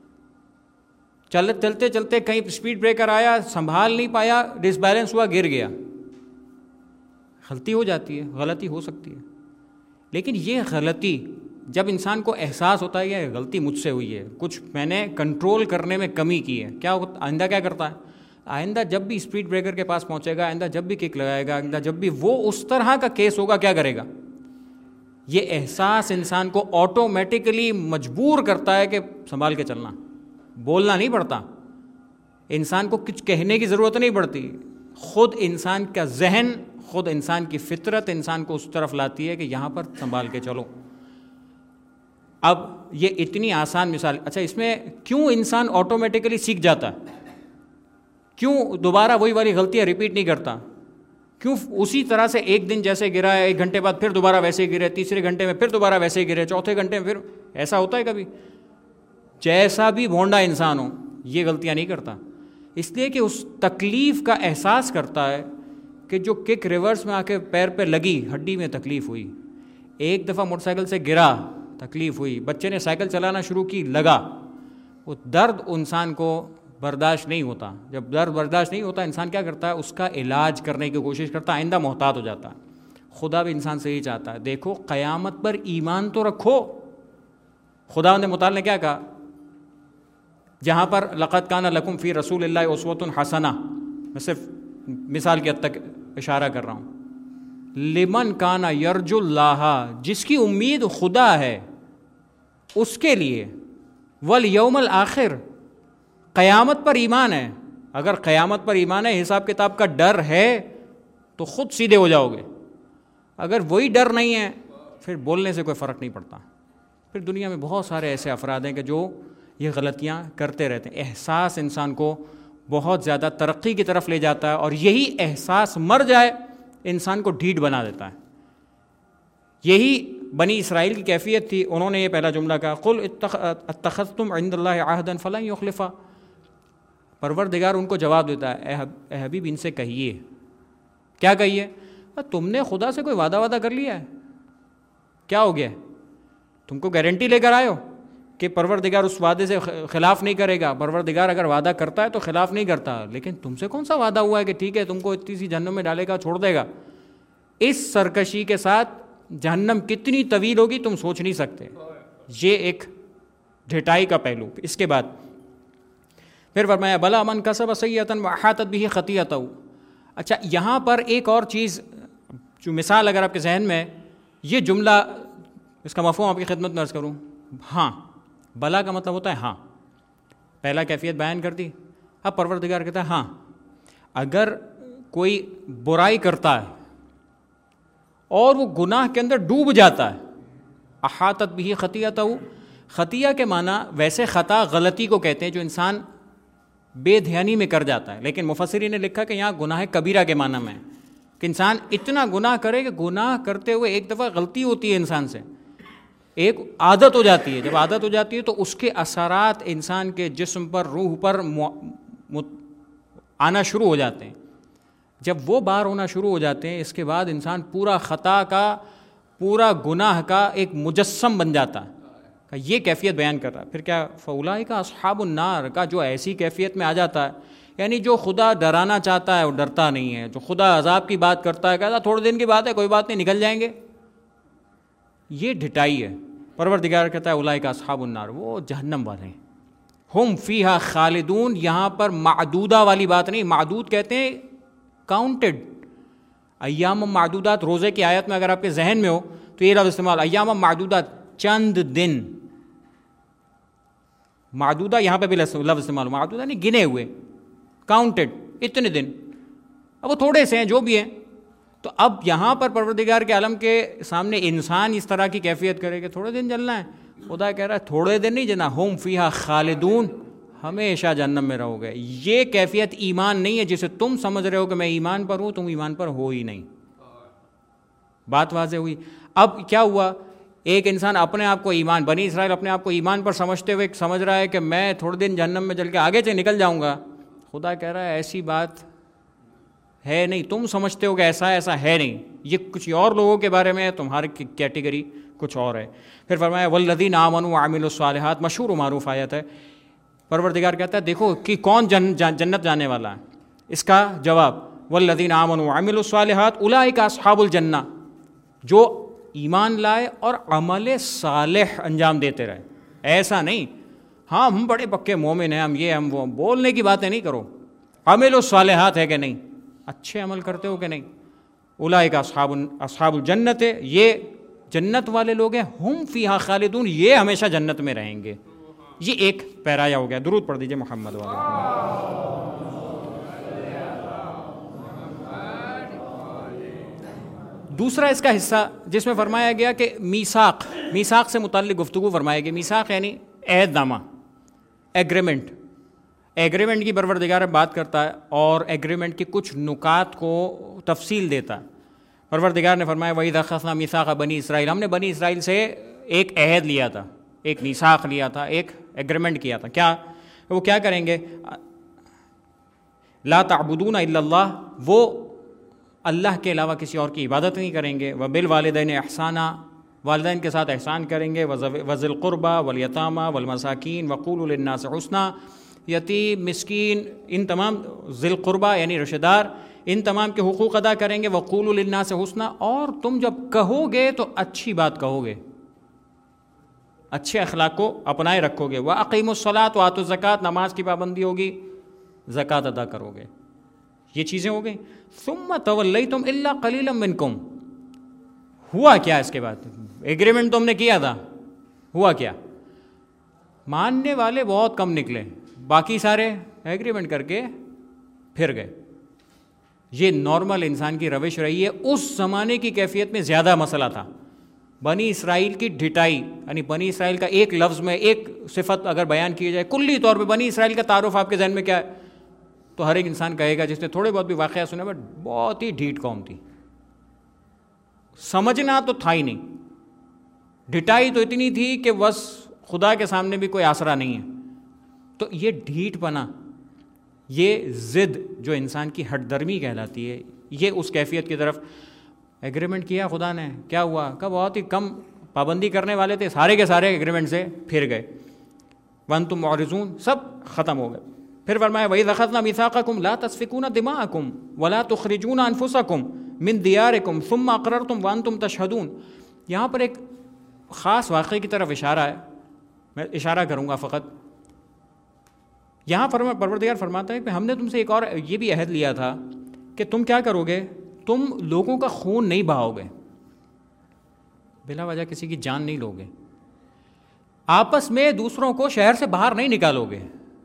چلتے چلتے کہیں اسپیڈ بریکر آیا, سنبھال نہیں پایا, ڈس بیلنس ہوا, گر گیا, غلطی ہو جاتی ہے, غلطی ہو سکتی ہے. لیکن یہ غلطی جب انسان کو احساس ہوتا ہے یہ غلطی مجھ سے ہوئی ہے, کچھ میں نے کنٹرول کرنے میں کمی کی ہے, کیا آئندہ کیا کرتا ہے؟ آئندہ جب بھی اسپیڈ بریکر کے پاس پہنچے گا, آئندہ جب بھی کک لگائے گا, آئندہ جب بھی وہ اس طرح کا کیس ہوگا, کیا کرے گا؟ یہ احساس انسان کو آٹومیٹکلی مجبور کرتا ہے کہ سنبھال کے چلنا, بولنا نہیں پڑتا, انسان کو کچھ کہنے کی ضرورت نہیں پڑتی، خود انسان کا ذہن، خود انسان کی فطرت انسان کو اس طرف لاتی ہے کہ یہاں پر سنبھال کے چلو۔ اب یہ اتنی آسان مثال، اچھا اس میں کیوں انسان آٹومیٹیکلی سیکھ جاتا ہے؟ کیوں دوبارہ وہی والی غلطیاں ریپیٹ نہیں کرتا؟ کیوں اسی طرح سے ایک دن جیسے گرا ہے، 1 گھنٹے بعد پھر دوبارہ ویسے ہی گرے، تیسرے گھنٹے میں پھر دوبارہ ویسے ہی گرے، چوتھے گھنٹے میں پھر؟ ایسا ہوتا ہے کبھی؟ جیسا بھی بھونڈا انسان ہو یہ غلطیاں نہیں کرتا، اس لیے کہ اس تکلیف کا احساس کرتا ہے کہ جو کک ریورس میں آ کے پیر پہ لگی، ہڈی میں تکلیف ہوئی، ایک دفعہ موٹر سائیکل سے گرا تکلیف ہوئی، بچے نے سائیکل چلانا شروع کی لگا، وہ درد انسان کو برداشت نہیں ہوتا۔ جب درد برداشت نہیں ہوتا انسان کیا کرتا ہے؟ اس کا علاج کرنے کی کوشش کرتا ہے، آئندہ محتاط ہو جاتا ہے۔ خدا بھی انسان سے ہی چاہتا ہے، دیکھو قیامت پر ایمان تو رکھو۔ خدا نے متعال نے کیا کہا؟ جہاں پر لقد کان لکم فی رسول اللہ اسوۃ حسنہ، میں صرف مثال کے حد تک اشارہ کر رہا ہوں، لمن کان یرجو اللہ، جس کی امید خدا ہے اس کے لیے، والیوم الآخر، قیامت پر ایمان ہے۔ اگر قیامت پر ایمان ہے، حساب کتاب کا ڈر ہے تو خود سیدھے ہو جاؤ گے۔ اگر وہی ڈر نہیں ہے پھر بولنے سے کوئی فرق نہیں پڑتا۔ پھر دنیا میں بہت سارے ایسے افراد ہیں کہ جو یہ غلطیاں کرتے رہتے ہیں۔ احساس انسان کو بہت زیادہ ترقی کی طرف لے جاتا ہے، اور یہی احساس مر جائے انسان کو ڈھیٹ بنا دیتا ہے۔ یہی بنی اسرائیل کی کیفیت تھی۔ انہوں نے یہ پہلا جملہ کہا، قل اتخذتم عند اللہ عہدا فلن یخلفہ۔ پروردگار ان کو جواب دیتا ہے، اے حبیب ان سے کہیے، کیا کہیے؟ تم نے خدا سے کوئی وعدہ کر لیا ہے؟ کیا ہو گیا؟ تم کو گارنٹی لے کر آئے ہو کہ پروردگار اس وعدے سے خلاف نہیں کرے گا؟ پروردگار اگر وعدہ کرتا ہے تو خلاف نہیں کرتا، لیکن تم سے کون سا وعدہ ہوا ہے کہ ٹھیک ہے تم کو اتنی سی جہنم میں ڈالے گا، چھوڑ دے گا؟ اس سرکشی کے ساتھ جہنم کتنی طویل ہوگی تم سوچ نہیں سکتے۔ یہ ایک ڈھٹائی کا پہلو۔ اس کے بعد پھر فرمایا بلا من کسب سیئۃ واحاطت بہ خطیئتہ۔ اچھا یہاں پر ایک اور چیز جو مثال اگر آپ کے ذہن میں، یہ جملہ اس کا مفہوم آپ کی خدمت میں عرض کروں۔ ہاں، بلا کا مطلب ہوتا ہے ہاں، پہلا کیفیت بیان کر دی۔ اب پروردگار کہتا ہے ہاں، اگر کوئی برائی کرتا ہے اور وہ گناہ کے اندر ڈوب جاتا ہے، احاطت بہ خطیئتہ، خطیہ کے معنی ویسے خطا غلطی کو کہتے ہیں جو انسان بے دھیانی میں کر جاتا ہے، لیکن مفسرین نے لکھا کہ یہاں گناہ کبیرہ کے معنی میں ہے کہ انسان اتنا گناہ کرے کہ گناہ کرتے ہوئے ایک دفعہ غلطی ہوتی ہے انسان سے، ایک عادت ہو جاتی ہے، جب عادت ہو جاتی ہے تو اس کے اثرات انسان کے جسم پر، روح پر آنا شروع ہو جاتے ہیں۔ جب وہ بار ہونا شروع ہو جاتے ہیں، اس کے بعد انسان پورا خطا کا، پورا گناہ کا ایک مجسم بن جاتا ہے۔ یہ کیفیت بیان کر رہا ہے۔ پھر کیا فاولئک اصحاب النار کا، جو ایسی کیفیت میں آ جاتا ہے، یعنی جو خدا ڈرانا چاہتا ہے وہ ڈرتا نہیں ہے، جو خدا عذاب کی بات کرتا ہے کہتا تھوڑے دن کی بات ہے، کوئی بات نہیں، نکل جائیں گے، یہ ڈھٹائی ہے۔ پروردگار کہتا ہے اولئک اصحاب النار، وہ جہنم والے ہیں، ہم فیہا خالدون۔ یہاں پر معدودہ والی بات نہیں، معدود کہتے ہیں کاؤنٹڈ، ایام معدودات، روزے کی آیت میں اگر آپ کے ذہن میں ہو تو یہ لفظ استعمال، ایام معدودات، چند دن، معدودہ یہاں پہ بھی لفظ استعمال ہو، معدودہ نہیں گنے ہوئے، کاؤنٹڈ، اتنے دن، اب وہ تھوڑے سے ہیں جو بھی ہیں۔ تو اب یہاں پر پروردگار کے عالم کے سامنے انسان اس طرح کی کیفیت کرے کہ تھوڑے دن جلنا ہے، خدا کہہ رہا ہے تھوڑے دن نہیں جلنا، ہم فیہا خالدون، ہمیشہ جہنم میں رہو گے۔ یہ کیفیت ایمان نہیں ہے جسے تم سمجھ رہے ہو کہ میں ایمان پر ہوں، تم ایمان پر ہو ہی نہیں۔ بات واضح ہوئی۔ اب کیا ہوا، ایک انسان اپنے آپ کو ایمان، بنی اسرائیل اپنے آپ کو ایمان پر سمجھتے ہوئے سمجھ رہا ہے کہ میں تھوڑے دن جہنم میں جل کے آگے سے نکل جاؤں گا۔ خدا کہہ رہا ہے ایسی بات ہے نہیں، تم سمجھتے ہو کہ ایسا ہے نہیں، یہ کچھ اور لوگوں کے بارے میں ہے، تمہاری کیٹیگری کچھ اور ہے۔ پھر فرمایا والذین آمنوا وعملوا الصالحات، مشہور و معروف آیت ہے۔ پروردگار کہتا ہے دیکھو کہ کون جنت جانے والا ہے، اس کا جواب والذین آمنوا وعملوا الصالحات اولئک اصحاب الجنہ، جو ایمان لائے اور عمل صالح انجام دیتے رہے۔ ایسا نہیں ہاں ہم بڑے پکے مومن ہیں، ہم یہ ہم وہ، بولنے کی باتیں نہیں کرو، عمل الصالحات ہے کہ نہیں، اچھے عمل کرتے ہو کہ نہیں۔ اولئک اصحاب الجنت، یہ جنت والے لوگ ہیں، ہم فیہا خالدون، یہ ہمیشہ جنت میں رہیں گے۔ یہ ایک پیرایا ہو گیا. درود پڑھ دیجئے محمد والے. دوسرا اس کا حصہ جس میں فرمایا گیا کہ میثاق سے متعلق گفتگو فرمایا گیا. میثاق یعنی عہد نامہ، ایگریمنٹ کی پروردگار بات کرتا ہے اور ایگریمنٹ کے کچھ نکات کو تفصیل دیتا ہے. پروردگار نے فرمایا وَإِذْ أَخَذْنَا مِيثَاقَ بَنِي اسرائیل، ہم نے بنی اسرائیل سے ایک عہد لیا تھا، ایک میثاق لیا تھا، ایک ایگریمنٹ کیا تھا. کیا وہ کیا کریں گے؟ لا تعبدون الا اللہ، وہ اللہ کے علاوہ کسی اور کی عبادت نہیں کریں گے. وبالوالدین احسانا، والدین کے ساتھ احسان کریں گے. وذی القربى والیتامى والمساکین وقولوا للناس حسنا، یتیم، مسکین، ان تمام، ذی القربى یعنی رشتہ دار، ان تمام کے حقوق ادا کریں گے. وقولوا للناس حسنا، اور تم جب کہو گے تو اچھی بات کہو گے، اچھے اخلاق کو اپنائے رکھو گے. وَأَقِیمُوا الصَّلَاةَ وَآتُوا الزَّکَاةَ، نماز کی پابندی ہوگی، زکوٰۃ ادا کرو گے. یہ چیزیں ہو گئیں. ثُمَّ تَوَلَّیْتُمْ إِلَّا قَلِيلًا مِّنْکُمْ، ہوا کیا اس کے بعد؟ ایگریمنٹ تو ہم نے کیا تھا، ہوا کیا؟ ماننے والے بہت کم نکلے، باقی سارے ایگریمنٹ کر کے پھر گئے. یہ نارمل انسان کی روش رہی ہے. اس زمانے کی کیفیت میں زیادہ مسئلہ تھا. بنی اسرائیل کی ڈھٹائی، یعنی بنی اسرائیل کا ایک لفظ میں ایک صفت اگر بیان کی جائے کلی طور پہ، بنی اسرائیل کا تعارف آپ کے ذہن میں کیا ہے؟ تو ہر ایک انسان کہے گا جس نے تھوڑے بہت بھی واقعہ سنے، بٹ بہت ہی ڈھیٹ قوم تھی. سمجھنا تو تھا ہی نہیں، ڈھٹائی تو اتنی تھی کہ بس خدا کے سامنے بھی کوئی آسرا نہیں ہے. تو یہ ڈھیٹ پنا، یہ ضد جو انسان کی ہٹ درمی کہلاتی ہے، یہ اس کیفیت کی طرف. ایگریمنٹ کیا خدا نے، کیا ہوا؟ کہ بہت ہی کم پابندی کرنے والے تھے، سارے کے سارے ایگریمنٹ سے پھر گئے. وَأَنْتُمْ مُعْرِضُونَ، سب ختم ہو گئے. پھر فرمایا وَإِذْ أَخَذْنَا مِيثَاقَكُمْ لَا تَسْفِكُونَ دِمَاءَكُمْ وَلَا تُخْرِجُونَ أَنفُسَكُمْ مِنْ دِيَارِكُمْ ثُمَّ أَقْرَرْتُمْ وَأَنْتُمْ تَشْهَدُونَ. یہاں پر ایک خاص واقعے کی طرف اشارہ ہے، میں اشارہ کروں گا فقط. یہاں پروردگار فرماتا ہے کہ ہم نے تم سے ایک اور یہ بھی عہد لیا تھا کہ تم کیا کرو گے؟ تم لوگوں کا خون نہیں بہاؤ گے، بلا وجہ کسی کی جان نہیں لو گے، آپس میں دوسروں کو شہر سے باہر نہیں نکالو گے.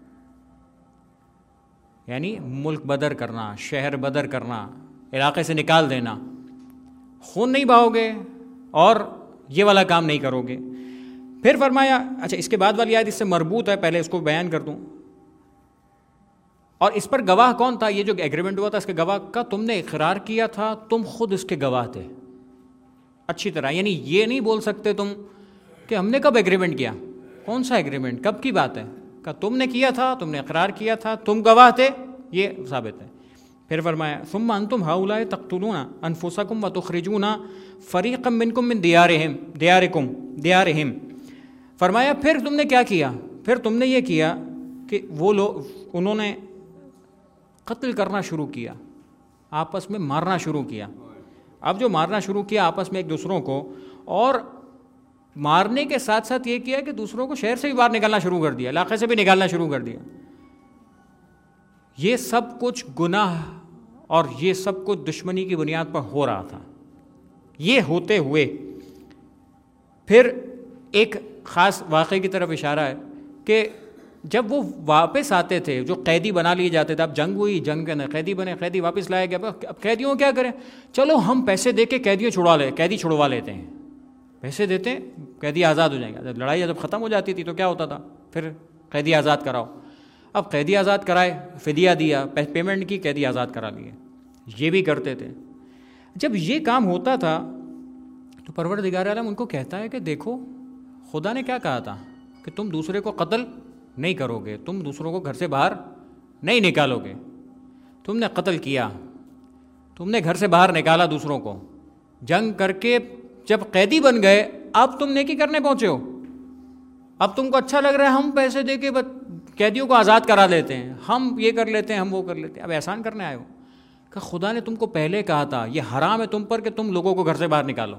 یعنی ملک بدر کرنا، شہر بدر کرنا، علاقے سے نکال دینا. خون نہیں بہاؤ گے اور یہ والا کام نہیں کرو گے. پھر فرمایا، اچھا اس کے بعد والی آیت اس سے مربوط ہے، پہلے اس کو بیان کر دوں. اور اس پر گواہ کون تھا؟ یہ جو ایگریمنٹ ہوا تھا اس کے گواہ کا تم نے اقرار کیا تھا، تم خود اس کے گواہ تھے اچھی طرح. یعنی یہ نہیں بول سکتے تم کہ ہم نے کب ایگریمنٹ کیا، کون سا ایگریمنٹ، کب کی بات ہے، کہ تم نے کیا تھا، تم نے اقرار کیا تھا، تم گواہ تھے، یہ ثابت ہے. پھر فرمایا ثم انتم ہؤلاء تقتلون انفسکم وتخرجون فریقا منکم من دیارہم. فرمایا پھر تم نے کیا کیا؟ پھر تم نے یہ کیا کہ وہ لوگ، انہوں نے قتل کرنا شروع کیا، آپس میں مارنا شروع کیا. اب جو مارنا شروع کیا آپس میں ایک دوسروں کو، اور مارنے کے ساتھ ساتھ یہ کیا کہ دوسروں کو شہر سے بھی باہر نکالنا شروع کر دیا، علاقے سے بھی نکالنا شروع کر دیا. یہ سب کچھ گناہ اور یہ سب کچھ دشمنی کی بنیاد پر ہو رہا تھا. یہ ہوتے ہوئے پھر ایک خاص واقعے کی طرف اشارہ ہے کہ جب وہ واپس آتے تھے، جو قیدی بنا لیے جاتے تھے، اب جنگ ہوئی، جنگ کے اندر قیدی بنے، قیدی واپس لائے گئے. اب قیدیوں کو کیا کریں؟ چلو ہم پیسے دے کے قیدی چھڑوا لیتے ہیں، پیسے دیتے ہیں قیدی آزاد ہو جائیں گے. جب لڑائی جب ختم ہو جاتی تھی تو کیا ہوتا تھا؟ پھر قیدی آزاد کراؤ. اب قیدی آزاد کرائے، فدیہ دیا، پیمنٹ کی، قیدی آزاد کرا لیے. یہ بھی کرتے تھے. جب یہ کام ہوتا تھا تو پروردگار عالم ان کو کہتا ہے کہ دیکھو خدا نے کیا کہا تھا کہ تم دوسرے کو قتل نہیں کرو گے، تم دوسروں کو گھر سے باہر نہیں نکالو گے. تم نے قتل کیا، تم نے گھر سے باہر نکالا دوسروں کو، جنگ کر کے جب قیدی بن گئے، اب تم نیکی کرنے پہنچے ہو. اب تم کو اچھا لگ رہا ہے ہم پیسے دے کے قیدیوں کو آزاد کرا لیتے ہیں، ہم یہ کر لیتے ہیں، ہم وہ کر لیتے ہیں. اب احسان کرنے آئے ہو کہ خدا نے تم کو پہلے کہا تھا یہ حرام ہے تم پر کہ تم لوگوں کو گھر سے باہر نکالو.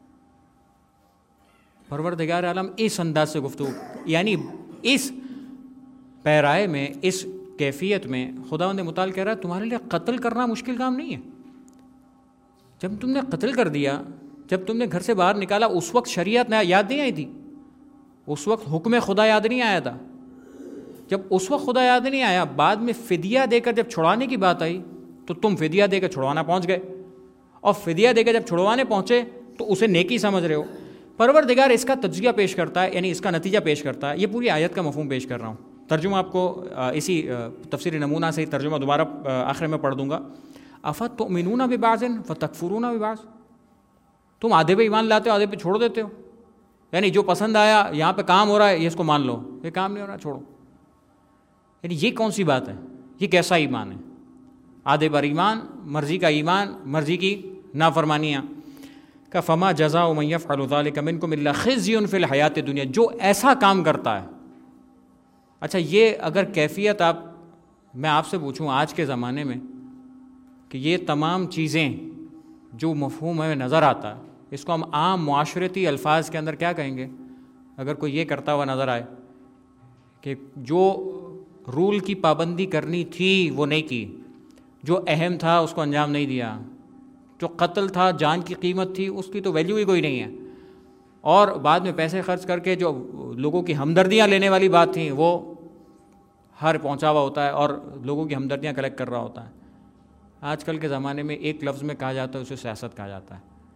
پروردگار عالم اس انداز سے گفتگو، یعنی اس پیرائے میں، اس کیفیت میں خدا نے متعال کہہ رہا ہے تمہارے لیے قتل کرنا مشکل کام نہیں ہے. جب تم نے قتل کر دیا، جب تم نے گھر سے باہر نکالا، اس وقت شریعت یاد نہیں آئی تھی، اس وقت حکم خدا یاد نہیں آیا تھا. جب اس وقت خدا یاد نہیں آیا، بعد میں فدیہ دے کر جب چھڑانے کی بات آئی تو تم فدیہ دے کر چھڑوانا پہنچ گئے، اور فدیہ دے کر جب چھڑوانے پہنچے تو اسے نیکی سمجھ رہے ہو. پروردگار اس کا تجزیہ پیش کرتا ہے، یعنی اس کا نتیجہ پیش کرتا ہے. یہ پوری آیت کا مفہوم پیش کر رہا ہوں. ترجمہ آپ کو اسی تفسیر نمونہ سے ترجمہ دوبارہ آخر میں پڑھ دوں گا. افتؤمنون ببعض فتکفرون ببعض، تم آدھے پہ ایمان لاتے ہو، آدھے پہ چھوڑ دیتے ہو. یعنی جو پسند آیا، یہاں پہ کام ہو رہا ہے، یہ اس کو مان لو، یہ کام نہیں ہو رہا چھوڑو. یعنی یہ کون سی بات ہے؟ یہ کیسا ایمان ہے؟ آدھے پر ایمان، مرضی کا ایمان، مرضی کی نافرمانیاں. کہ فما جزاء من یفعل ذلک منکم الا خزی فی الحیات الدنیا، جو ایسا کام کرتا ہے. اچھا، یہ اگر کیفیت میں آپ سے پوچھوں آج کے زمانے میں کہ یہ تمام چیزیں جو مفہوم ہے نظر آتا ہے، اس کو ہم عام معاشرتی الفاظ کے اندر کیا کہیں گے؟ اگر کوئی یہ کرتا ہوا نظر آئے کہ جو رول کی پابندی کرنی تھی وہ نہیں کی، جو اہم تھا اس کو انجام نہیں دیا، جو قتل تھا، جان کی قیمت تھی، اس کی تو ویلیو ہی کوئی نہیں ہے، اور بعد میں پیسے خرچ کر کے جو لوگوں کی ہمدردیاں لینے والی بات تھیں وہ ہر پہنچا ہوا ہوتا ہے اور لوگوں کی ہمدردیاں کلیکٹ کر رہا ہوتا ہے. آج کل کے زمانے میں ایک لفظ میں کہا جاتا ہے، اسے سیاست کہا جاتا ہے،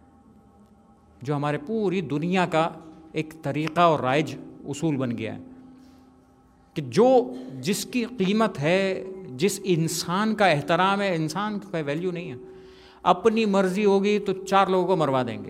جو ہمارے پوری دنیا کا ایک طریقہ اور رائج اصول بن گیا ہے کہ جس کی قیمت ہے، جس انسان کا احترام ہے، انسان کا ویلیو نہیں ہے. اپنی مرضی ہوگی تو 4 لوگوں کو مروا دیں گے،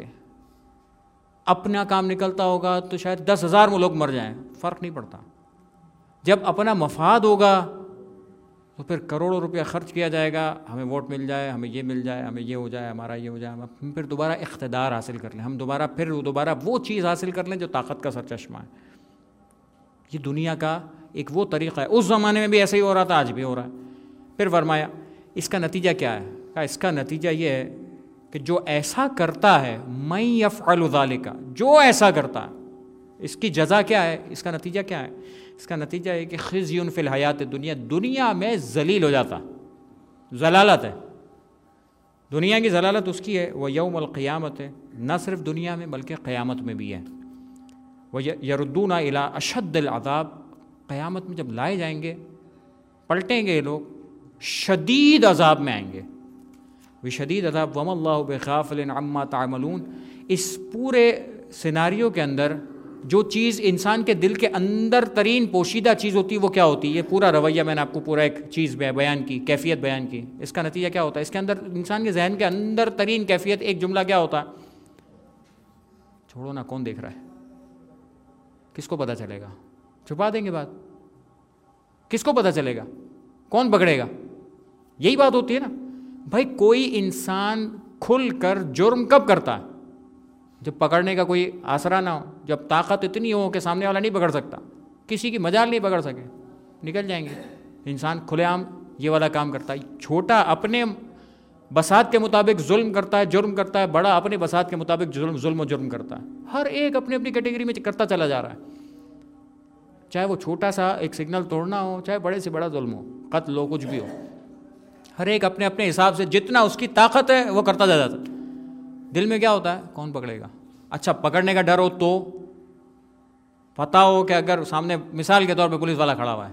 اپنا کام نکلتا ہوگا تو شاید 10,000 لوگ مر جائیں، فرق نہیں پڑتا. جب اپنا مفاد ہوگا تو پھر کروڑوں روپیہ خرچ کیا جائے گا، ہمیں ووٹ مل جائے، ہمیں یہ مل جائے، ہمیں یہ ہو جائے، ہمارا یہ ہو جائے، ہم پھر دوبارہ اقتدار حاصل کر لیں، ہم دوبارہ وہ چیز حاصل کر لیں جو طاقت کا سرچشمہ ہے. یہ دنیا کا ایک وہ طریقہ ہے. اس زمانے میں بھی ایسا ہی ہو رہا تھا، آج بھی ہو رہا ہے. پھر فرمایا اس کا نتیجہ کیا ہے؟ کہا اس کا نتیجہ یہ ہے کہ جو ایسا کرتا ہے، من یفعل ذالک، جو ایسا کرتا ہے، اس کی جزا کیا ہے؟ اس کا نتیجہ کیا ہے؟ اس کا نتیجہ ہے کہ خزی فی الحیات الدنیا، دنیا میں ذلیل ہو جاتا. ضلالت ہے دنیا کی، ضلالت اس کی ہے. وہ یوم القیامت ہے، نہ صرف دنیا میں بلکہ قیامت میں بھی ہے. وہ یردون الی اشد العذاب، قیامت میں جب لائے جائیں گے، پلٹیں گے یہ لوگ، شدید عذاب میں آئیں گے. وہ شدید عذاب، وما اللہ بغافل عما تعملون. اس پورے سیناریو کے اندر جو چیز انسان کے دل کے اندر ترین پوشیدہ چیز ہوتی ہے وہ کیا ہوتی ہے؟ یہ پورا رویہ میں نے آپ کو پورا ایک چیز بیان کی، کیفیت بیان کی. اس کا نتیجہ کیا ہوتا ہے؟ اس کے اندر انسان کے ذہن کے اندر ترین کیفیت، ایک جملہ کیا ہوتا ہے؟ چھوڑو نا، کون دیکھ رہا ہے؟ کس کو پتہ چلے گا؟ چھپا دیں گے بات، کس کو پتہ چلے گا؟ کون پکڑے گا؟ یہی بات ہوتی ہے نا بھائی. کوئی انسان کھل کر جرم کب کرتا ہے؟ جب پکڑنے کا کوئی آسرا نہ ہو، جب طاقت اتنی ہو کہ سامنے والا نہیں پکڑ سکتا، کسی کی مجال نہیں پکڑ سکے، نکل جائیں گے. انسان کھلے عام یہ والا کام کرتا ہے. چھوٹا اپنے بساط کے مطابق ظلم کرتا ہے، جرم کرتا ہے، بڑا اپنے بساط کے مطابق ظلم و جرم کرتا ہے. ہر ایک اپنی اپنی کیٹیگری میں کرتا چلا جا رہا ہے، چاہے وہ چھوٹا سا ایک سگنل توڑنا ہو، چاہے بڑے سے بڑا ظلم ہو، قتل ہو، کچھ بھی ہو. ہر ایک اپنے اپنے حساب سے جتنا اس کی طاقت ہے وہ کرتا جا جاتا ہے. دل میں کیا ہوتا ہے؟ کون پکڑے گا؟ اچھا، پکڑنے کا ڈر ہو تو پتہ ہو کہ اگر سامنے مثال کے طور پہ پولیس والا کھڑا ہوا ہے،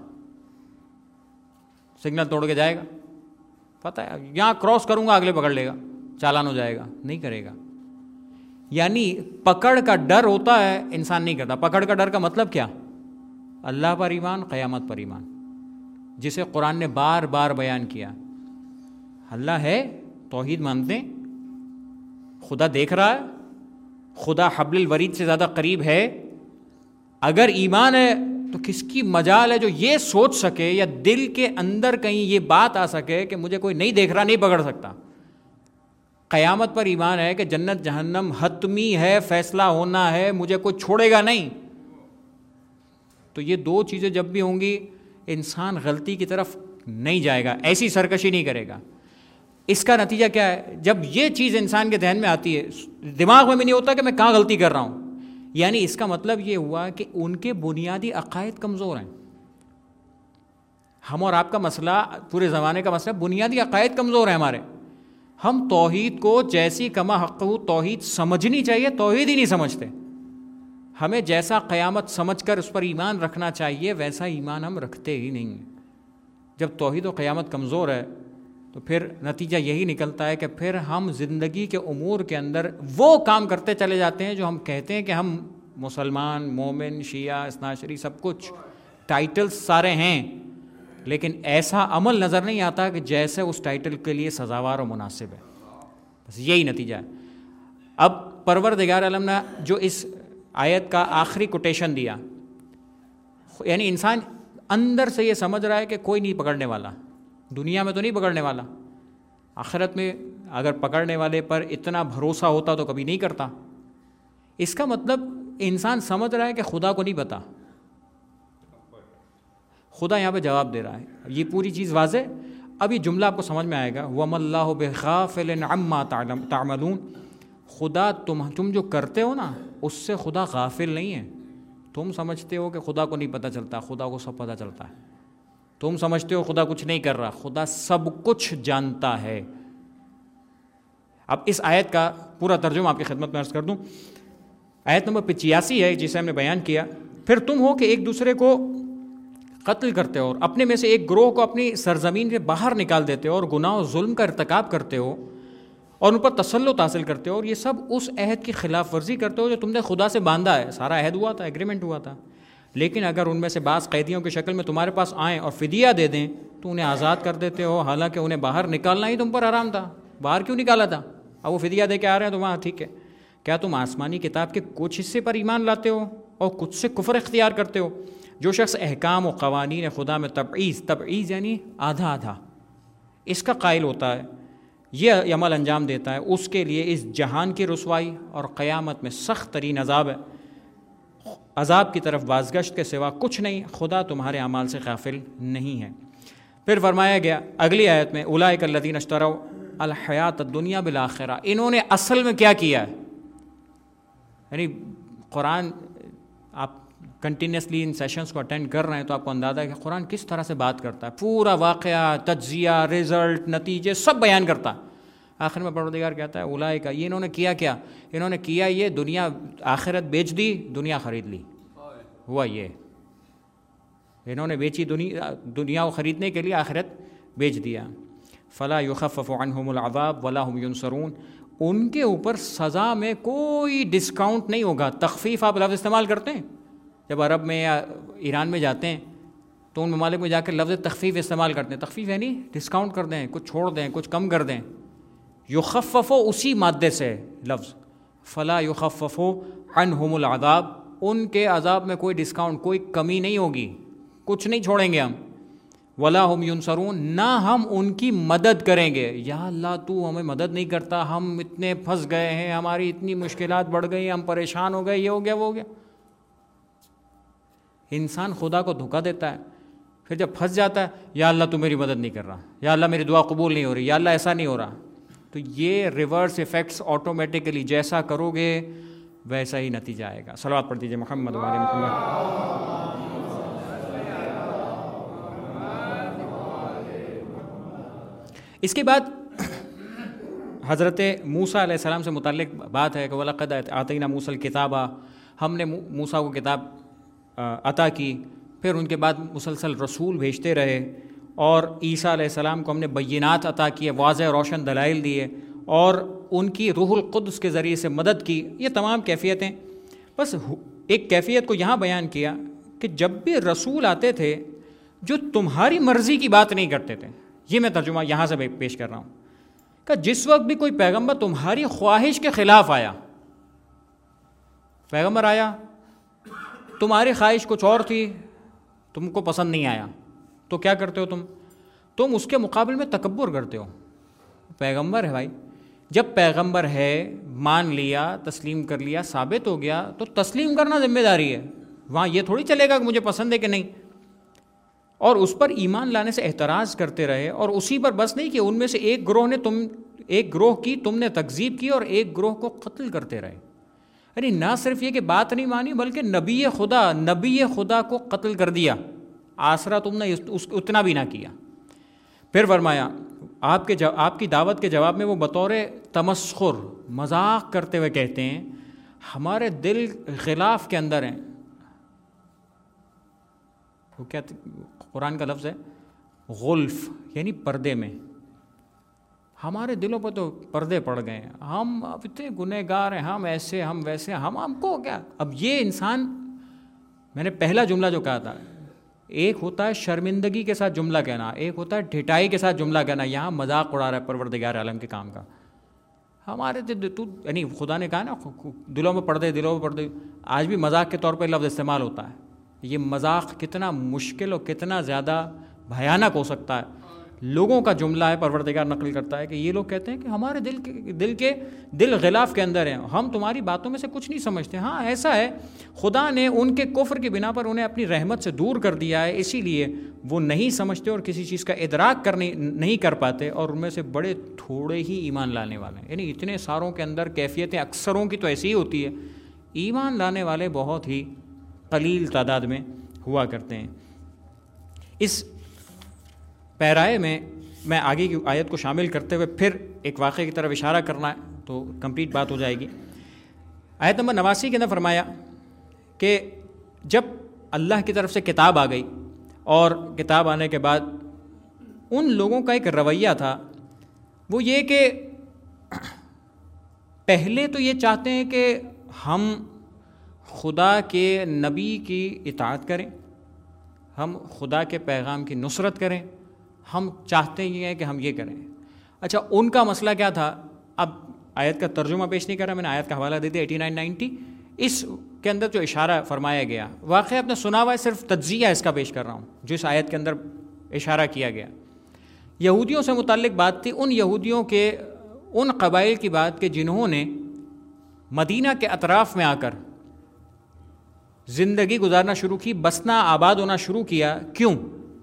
سگنل توڑ کے جائے گا، پتہ ہے یہاں کراس کروں گا، اگلے پکڑ لے گا، چالان ہو جائے گا، نہیں کرے گا. یعنی پکڑ کا ڈر ہوتا ہے، انسان نہیں کرتا. پکڑ کا ڈر کا مطلب کیا؟ اللہ پر ایمان، قیامت پر ایمان، جسے قرآن نے بار بار بیان کیا. اللہ ہے، توحید مانتے ہیں، خدا دیکھ رہا ہے، خدا حبل الورید سے زیادہ قریب ہے. اگر ایمان ہے تو کس کی مجال ہے جو یہ سوچ سکے یا دل کے اندر کہیں یہ بات آ سکے کہ مجھے کوئی نہیں دیکھ رہا، نہیں پکڑ سکتا. قیامت پر ایمان ہے کہ جنت جہنم حتمی ہے، فیصلہ ہونا ہے، مجھے کوئی چھوڑے گا نہیں. تو یہ 2 چیزیں جب بھی ہوں گی، انسان غلطی کی طرف نہیں جائے گا، ایسی سرکشی نہیں کرے گا. اس کا نتیجہ کیا ہے؟ جب یہ چیز انسان کے ذہن میں آتی ہے، دماغ میں بھی نہیں ہوتا کہ میں کہاں غلطی کر رہا ہوں. یعنی اس کا مطلب یہ ہوا کہ ان کے بنیادی عقائد کمزور ہیں. ہم اور آپ کا مسئلہ، پورے زمانے کا مسئلہ، بنیادی عقائد کمزور ہیں ہمارے. ہم توحید کو جیسی کما حق توحید سمجھنی چاہیے، توحید ہی نہیں سمجھتے. ہمیں جیسا قیامت سمجھ کر اس پر ایمان رکھنا چاہیے ویسا ایمان ہم رکھتے ہی نہیں۔ جب توحید و قیامت کمزور ہے تو پھر نتیجہ یہی نکلتا ہے کہ پھر ہم زندگی کے امور کے اندر وہ کام کرتے چلے جاتے ہیں جو ہم کہتے ہیں کہ ہم مسلمان، مومن، شیعہ، اثنا عشری، سب کچھ ٹائٹلز سارے ہیں، لیکن ایسا عمل نظر نہیں آتا کہ جیسے اس ٹائٹل کے لیے سزاوار و مناسب ہے۔ بس یہی نتیجہ ہے۔ اب پروردگار عالم نے جو اس آیت کا آخری کوٹیشن دیا، یعنی انسان اندر سے یہ سمجھ رہا ہے کہ کوئی نہیں پکڑنے والا، دنیا میں تو نہیں پکڑنے والا، آخرت میں اگر پکڑنے والے پر اتنا بھروسہ ہوتا تو کبھی نہیں کرتا۔ اس کا مطلب انسان سمجھ رہا ہے کہ خدا کو نہیں پتا۔ خدا یہاں پہ جواب دے رہا ہے، یہ پوری چیز واضح۔ اب یہ جملہ آپ کو سمجھ میں آئے گا، وَمَا اللَّهُ بِغَافِلٍ عَمَّا تَعْمَلُونَ۔ خدا تم جو کرتے ہو نا اس سے خدا غافل نہیں ہے۔ تم سمجھتے ہو کہ خدا کو نہیں پتہ چلتا، خدا کو سب پتہ چلتا ہے۔ تم سمجھتے ہو خدا کچھ نہیں کر رہا، خدا سب کچھ جانتا ہے۔ اب اس آیت کا پورا ترجمہ آپ کی خدمت میں عرض کر دوں۔ آیت نمبر 85 ہے جسے ہم نے بیان کیا، پھر تم ہو کہ ایک دوسرے کو قتل کرتے ہو اور اپنے میں سے ایک گروہ کو اپنی سرزمین سے باہر نکال دیتے ہو اور گناہ و ظلم کا ارتکاب کرتے ہو اور ان پر تسلط حاصل کرتے ہو، اور یہ سب اس عہد کی خلاف ورزی کرتے ہو جو تم نے خدا سے باندھا ہے۔ سارا عہد ہوا تھا، ایگریمنٹ ہوا تھا، لیکن اگر ان میں سے بعض قیدیوں کی شکل میں تمہارے پاس آئیں اور فدیہ دے دیں تو انہیں آزاد کر دیتے ہو، حالانکہ انہیں باہر نکالنا ہی تم پر حرام تھا۔ باہر کیوں نکالا تھا؟ اب وہ فدیہ دے کے آ رہے ہیں تو وہاں ٹھیک ہے۔ کیا تم آسمانی کتاب کے کچھ حصے پر ایمان لاتے ہو اور کچھ سے کفر اختیار کرتے ہو؟ جو شخص احکام و قوانین خدا میں تبعیض یعنی آدھا آدھا اس کا قائل ہوتا ہے، یہ عمل انجام دیتا ہے، اس کے لیے اس جہان کی رسوائی اور قیامت میں سخت ترین عذاب ہے۔ عذاب کی طرف بازگشت کے سوا کچھ نہیں، خدا تمہارے اعمال سے غافل نہیں ہے۔ پھر فرمایا گیا اگلی آیت میں، اولئک الذین اشتروا الحیات الدنیا بالآخرہ۔ انہوں نے اصل میں کیا کیا ہے؟ یعنی قرآن آپ کنٹینیوسلی ان سیشنز کو اٹینڈ کر رہے ہیں تو آپ کو اندازہ ہے کہ قرآن کس طرح سے بات کرتا ہے، پورا واقعہ، تجزیہ، رزلٹ، نتیجے سب بیان کرتا ہے۔ آخر میں پروردگار کہتا ہے اولئک، یہ انہوں نے کیا انہوں نے کیا یہ دنیا آخرت بیچ دی، دنیا خرید لی، ہوا یہ انہوں نے بیچی دنیا کو خریدنے کے لیے آخرت بیچ دیا۔ فلا یخفف عنہم العذاب ولا هم ینصرون، ان کے اوپر سزا میں کوئی ڈسکاؤنٹ نہیں ہوگا۔ تخفیف آپ لفظ استعمال کرتے ہیں جب عرب میں یا ایران میں جاتے ہیں تو ان ممالک میں جا کر لفظ تخفیف استعمال کرتے ہیں۔ تخفیف یعنی ڈسکاؤنٹ کر دیں، کچھ چھوڑ دیں، کچھ کم کر دیں۔ یخفف اسی مادے سے لفظ، فلا یخفف عنہم العذاب، ان کے عذاب میں کوئی ڈسکاؤنٹ، کوئی کمی نہیں ہوگی، کچھ نہیں چھوڑیں گے ہم۔ ولا ہم ینصرون، نہ ہم ان کی مدد کریں گے۔ یا اللہ تو ہمیں مدد نہیں کرتا، ہم اتنے پھنس گئے ہیں، ہماری اتنی مشکلات بڑھ گئی، ہم پریشان ہو گئے، یہ ہو گیا وہ ہو گیا۔ انسان خدا کو دھوکہ دیتا ہے، پھر جب پھنس جاتا ہے یا اللہ تو میری مدد نہیں کر رہا، یا اللہ میری دعا قبول نہیں ہو رہی، یا اللہ ایسا نہیں ہو رہا، تو یہ ریورس ایفیکٹس آٹومیٹیکلی جیسا کرو گے ویسا ہی نتیجہ آئے گا۔ صلوات پڑھ دیجیے محمد وعلی محمد۔ اس کے بعد حضرت موسیٰ علیہ السلام سے متعلق بات ہے کہ وَلَقَدْ آتَيْنَا مُوسَى الْكِتَابَ، ہم نے موسیٰ کو کتاب عطا کی، پھر ان کے بعد مسلسل رسول بھیجتے رہے، اور عیسیٰ علیہ السلام کو ہم نے بینات عطا کیے، واضح روشن دلائل دیے، اور ان کی روح القدس کے ذریعے سے مدد کی۔ یہ تمام کیفیتیں، بس ایک کیفیت کو یہاں بیان کیا کہ جب بھی رسول آتے تھے جو تمہاری مرضی کی بات نہیں کرتے تھے، یہ میں ترجمہ یہاں سے پیش کر رہا ہوں کہ جس وقت بھی کوئی پیغمبر تمہاری خواہش کے خلاف آیا، پیغمبر آیا، تمہاری خواہش کچھ اور تھی، تم کو پسند نہیں آیا، تو کیا کرتے ہو تم اس کے مقابل میں تکبر کرتے ہو۔ پیغمبر ہے بھائی، جب پیغمبر ہے، مان لیا، تسلیم کر لیا، ثابت ہو گیا، تو تسلیم کرنا ذمہ داری ہے۔ وہاں یہ تھوڑی چلے گا کہ مجھے پسند ہے کہ نہیں، اور اس پر ایمان لانے سے احتراز کرتے رہے، اور اسی پر بس نہیں کہ ان میں سے ایک گروہ کی تم نے تکذیب کی اور ایک گروہ کو قتل کرتے رہے۔ یعنی نہ صرف یہ کہ بات نہیں مانی بلکہ نبی خدا کو قتل کر دیا، آسرا تم نے اتنا بھی نہ کیا۔ پھر فرمایا آپ کی دعوت کے جواب میں وہ بطور تمسخر، مذاق کرتے ہوئے کہتے ہیں ہمارے دل غلاف کے اندر ہیں. وہ کیا قرآن کا لفظ ہے غلف، یعنی پردے میں. ہمارے دلوں پہ تو پردے پڑ گئے ہیں، ہم اب اتنے گنہگار ہیں، ہم ایسے ہم ویسے، ہم کو کیا. اب یہ انسان، میں نے پہلا جملہ جو کہا تھا، ایک ہوتا ہے شرمندگی کے ساتھ جملہ کہنا، ایک ہوتا ہے ڈھٹائی کے ساتھ جملہ کہنا. یہاں مذاق اڑا رہا ہے پروردگار عالم کے کام کا. ہمارے یعنی خدا نے کہا نا دلوں میں پردے، دلوں میں پردے. آج بھی مذاق کے طور پہ لفظ استعمال ہوتا ہے. یہ مذاق کتنا مشکل اور کتنا زیادہ بھیانک ہو سکتا ہے. لوگوں کا جملہ ہے، پروردگار نقل کرتا ہے کہ یہ لوگ کہتے ہیں کہ ہمارے دل غلاف کے اندر ہیں، ہم تمہاری باتوں میں سے کچھ نہیں سمجھتے. ہاں ایسا ہے، خدا نے ان کے کفر کی بنا پر انہیں اپنی رحمت سے دور کر دیا ہے، اسی لیے وہ نہیں سمجھتے اور کسی چیز کا ادراک نہیں کر پاتے. اور ان میں سے بڑے تھوڑے ہی ایمان لانے والے ہیں. یعنی اتنے ساروں کے اندر کیفیتیں اکثروں کی تو ایسی ہی ہوتی ہے، ایمان لانے والے بہت ہی قلیل تعداد میں ہوا کرتے ہیں. اس پیرائے میں آگے کی آیت کو شامل کرتے ہوئے پھر ایک واقعے کی طرف اشارہ کرنا ہے تو کمپلیٹ بات ہو جائے گی. آیت نمبر 89 کے اندر فرمایا کہ جب اللہ کی طرف سے کتاب آ گئی اور کتاب آنے کے بعد ان لوگوں کا ایک رویہ تھا، وہ یہ کہ پہلے تو یہ چاہتے ہیں کہ ہم خدا کے نبی کی اطاعت کریں، ہم خدا کے پیغام کی نصرت کریں، ہم چاہتے یہ ہیں کہ ہم یہ کریں. اچھا ان کا مسئلہ کیا تھا؟ اب آیت کا ترجمہ پیش نہیں کر رہا، میں نے آیت کا حوالہ دے دیا 89-90. اس کے اندر جو اشارہ فرمایا گیا واقعہ آپ نے سنا ہوا ہے، صرف تجزیہ اس کا پیش کر رہا ہوں جو اس آیت کے اندر اشارہ کیا گیا. یہودیوں سے متعلق بات تھی، ان یہودیوں کے ان قبائل کی بات کہ جنہوں نے مدینہ کے اطراف میں آ کر زندگی گزارنا شروع کی، بسنا آباد ہونا شروع کیا. کیوں؟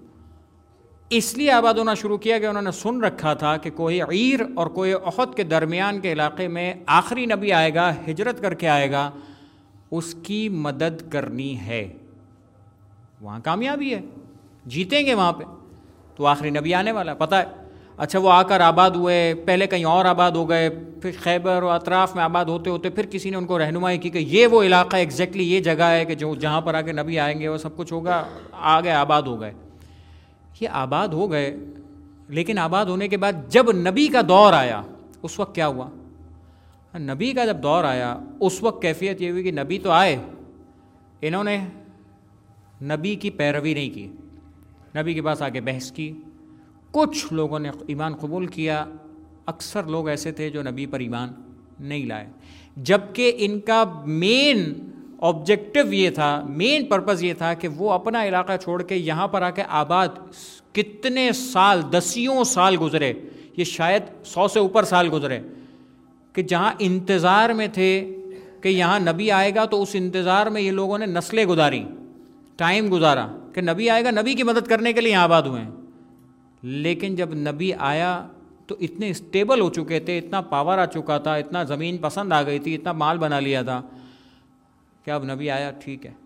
اس لیے آباد ہونا شروع کیا کہ انہوں نے سن رکھا تھا کہ کوئی عیر اور کوئی احد کے درمیان کے علاقے میں آخری نبی آئے گا، ہجرت کر کے آئے گا، اس کی مدد کرنی ہے. وہاں کامیابی ہے، جیتیں گے وہاں پہ، تو آخری نبی آنے والا پتہ ہے. اچھا وہ آ کر آباد ہوئے، پہلے کہیں اور آباد ہو گئے، پھر خیبر اور اطراف میں آباد ہوتے ہوتے پھر کسی نے ان کو رہنمائی کی کہ یہ وہ علاقہ ایگزیکٹلی یہ جگہ ہے کہ جہاں پر آ کے نبی آئیں گے، وہ سب کچھ ہوگا. آگے آباد ہو گئے. یہ آباد ہو گئے، لیکن آباد ہونے کے بعد جب نبی کا دور آیا اس وقت کیا ہوا؟ نبی کا جب دور آیا اس وقت کیفیت یہ ہوئی کہ نبی تو آئے، انہوں نے نبی کی پیروی نہیں کی، نبی کے پاس آگے بحث کی. کچھ لوگوں نے ایمان قبول کیا، اکثر لوگ ایسے تھے جو نبی پر ایمان نہیں لائے، جبکہ ان کا مین آبجیکٹو یہ تھا، مین پرپز یہ تھا کہ وہ اپنا علاقہ چھوڑ کے یہاں پر آ کے آباد. کتنے سال، دسیوں سال گزرے، یہ شاید 100 سے اوپر سال گزرے، کہ جہاں انتظار میں تھے کہ یہاں نبی آئے گا، تو اس انتظار میں یہ لوگوں نے نسلیں گزاری، ٹائم گزارا کہ نبی آئے گا، نبی کی مدد کرنے کے لیے یہاں آباد ہوئے ہیں. لیکن جب نبی آیا تو اتنے اسٹیبل ہو چکے تھے، اتنا پاور آ چکا تھا، اتنا زمین پسند آ گئی تھی، اتنا مال بنا لیا تھا کہ اب نبی آیا ٹھیک ہے،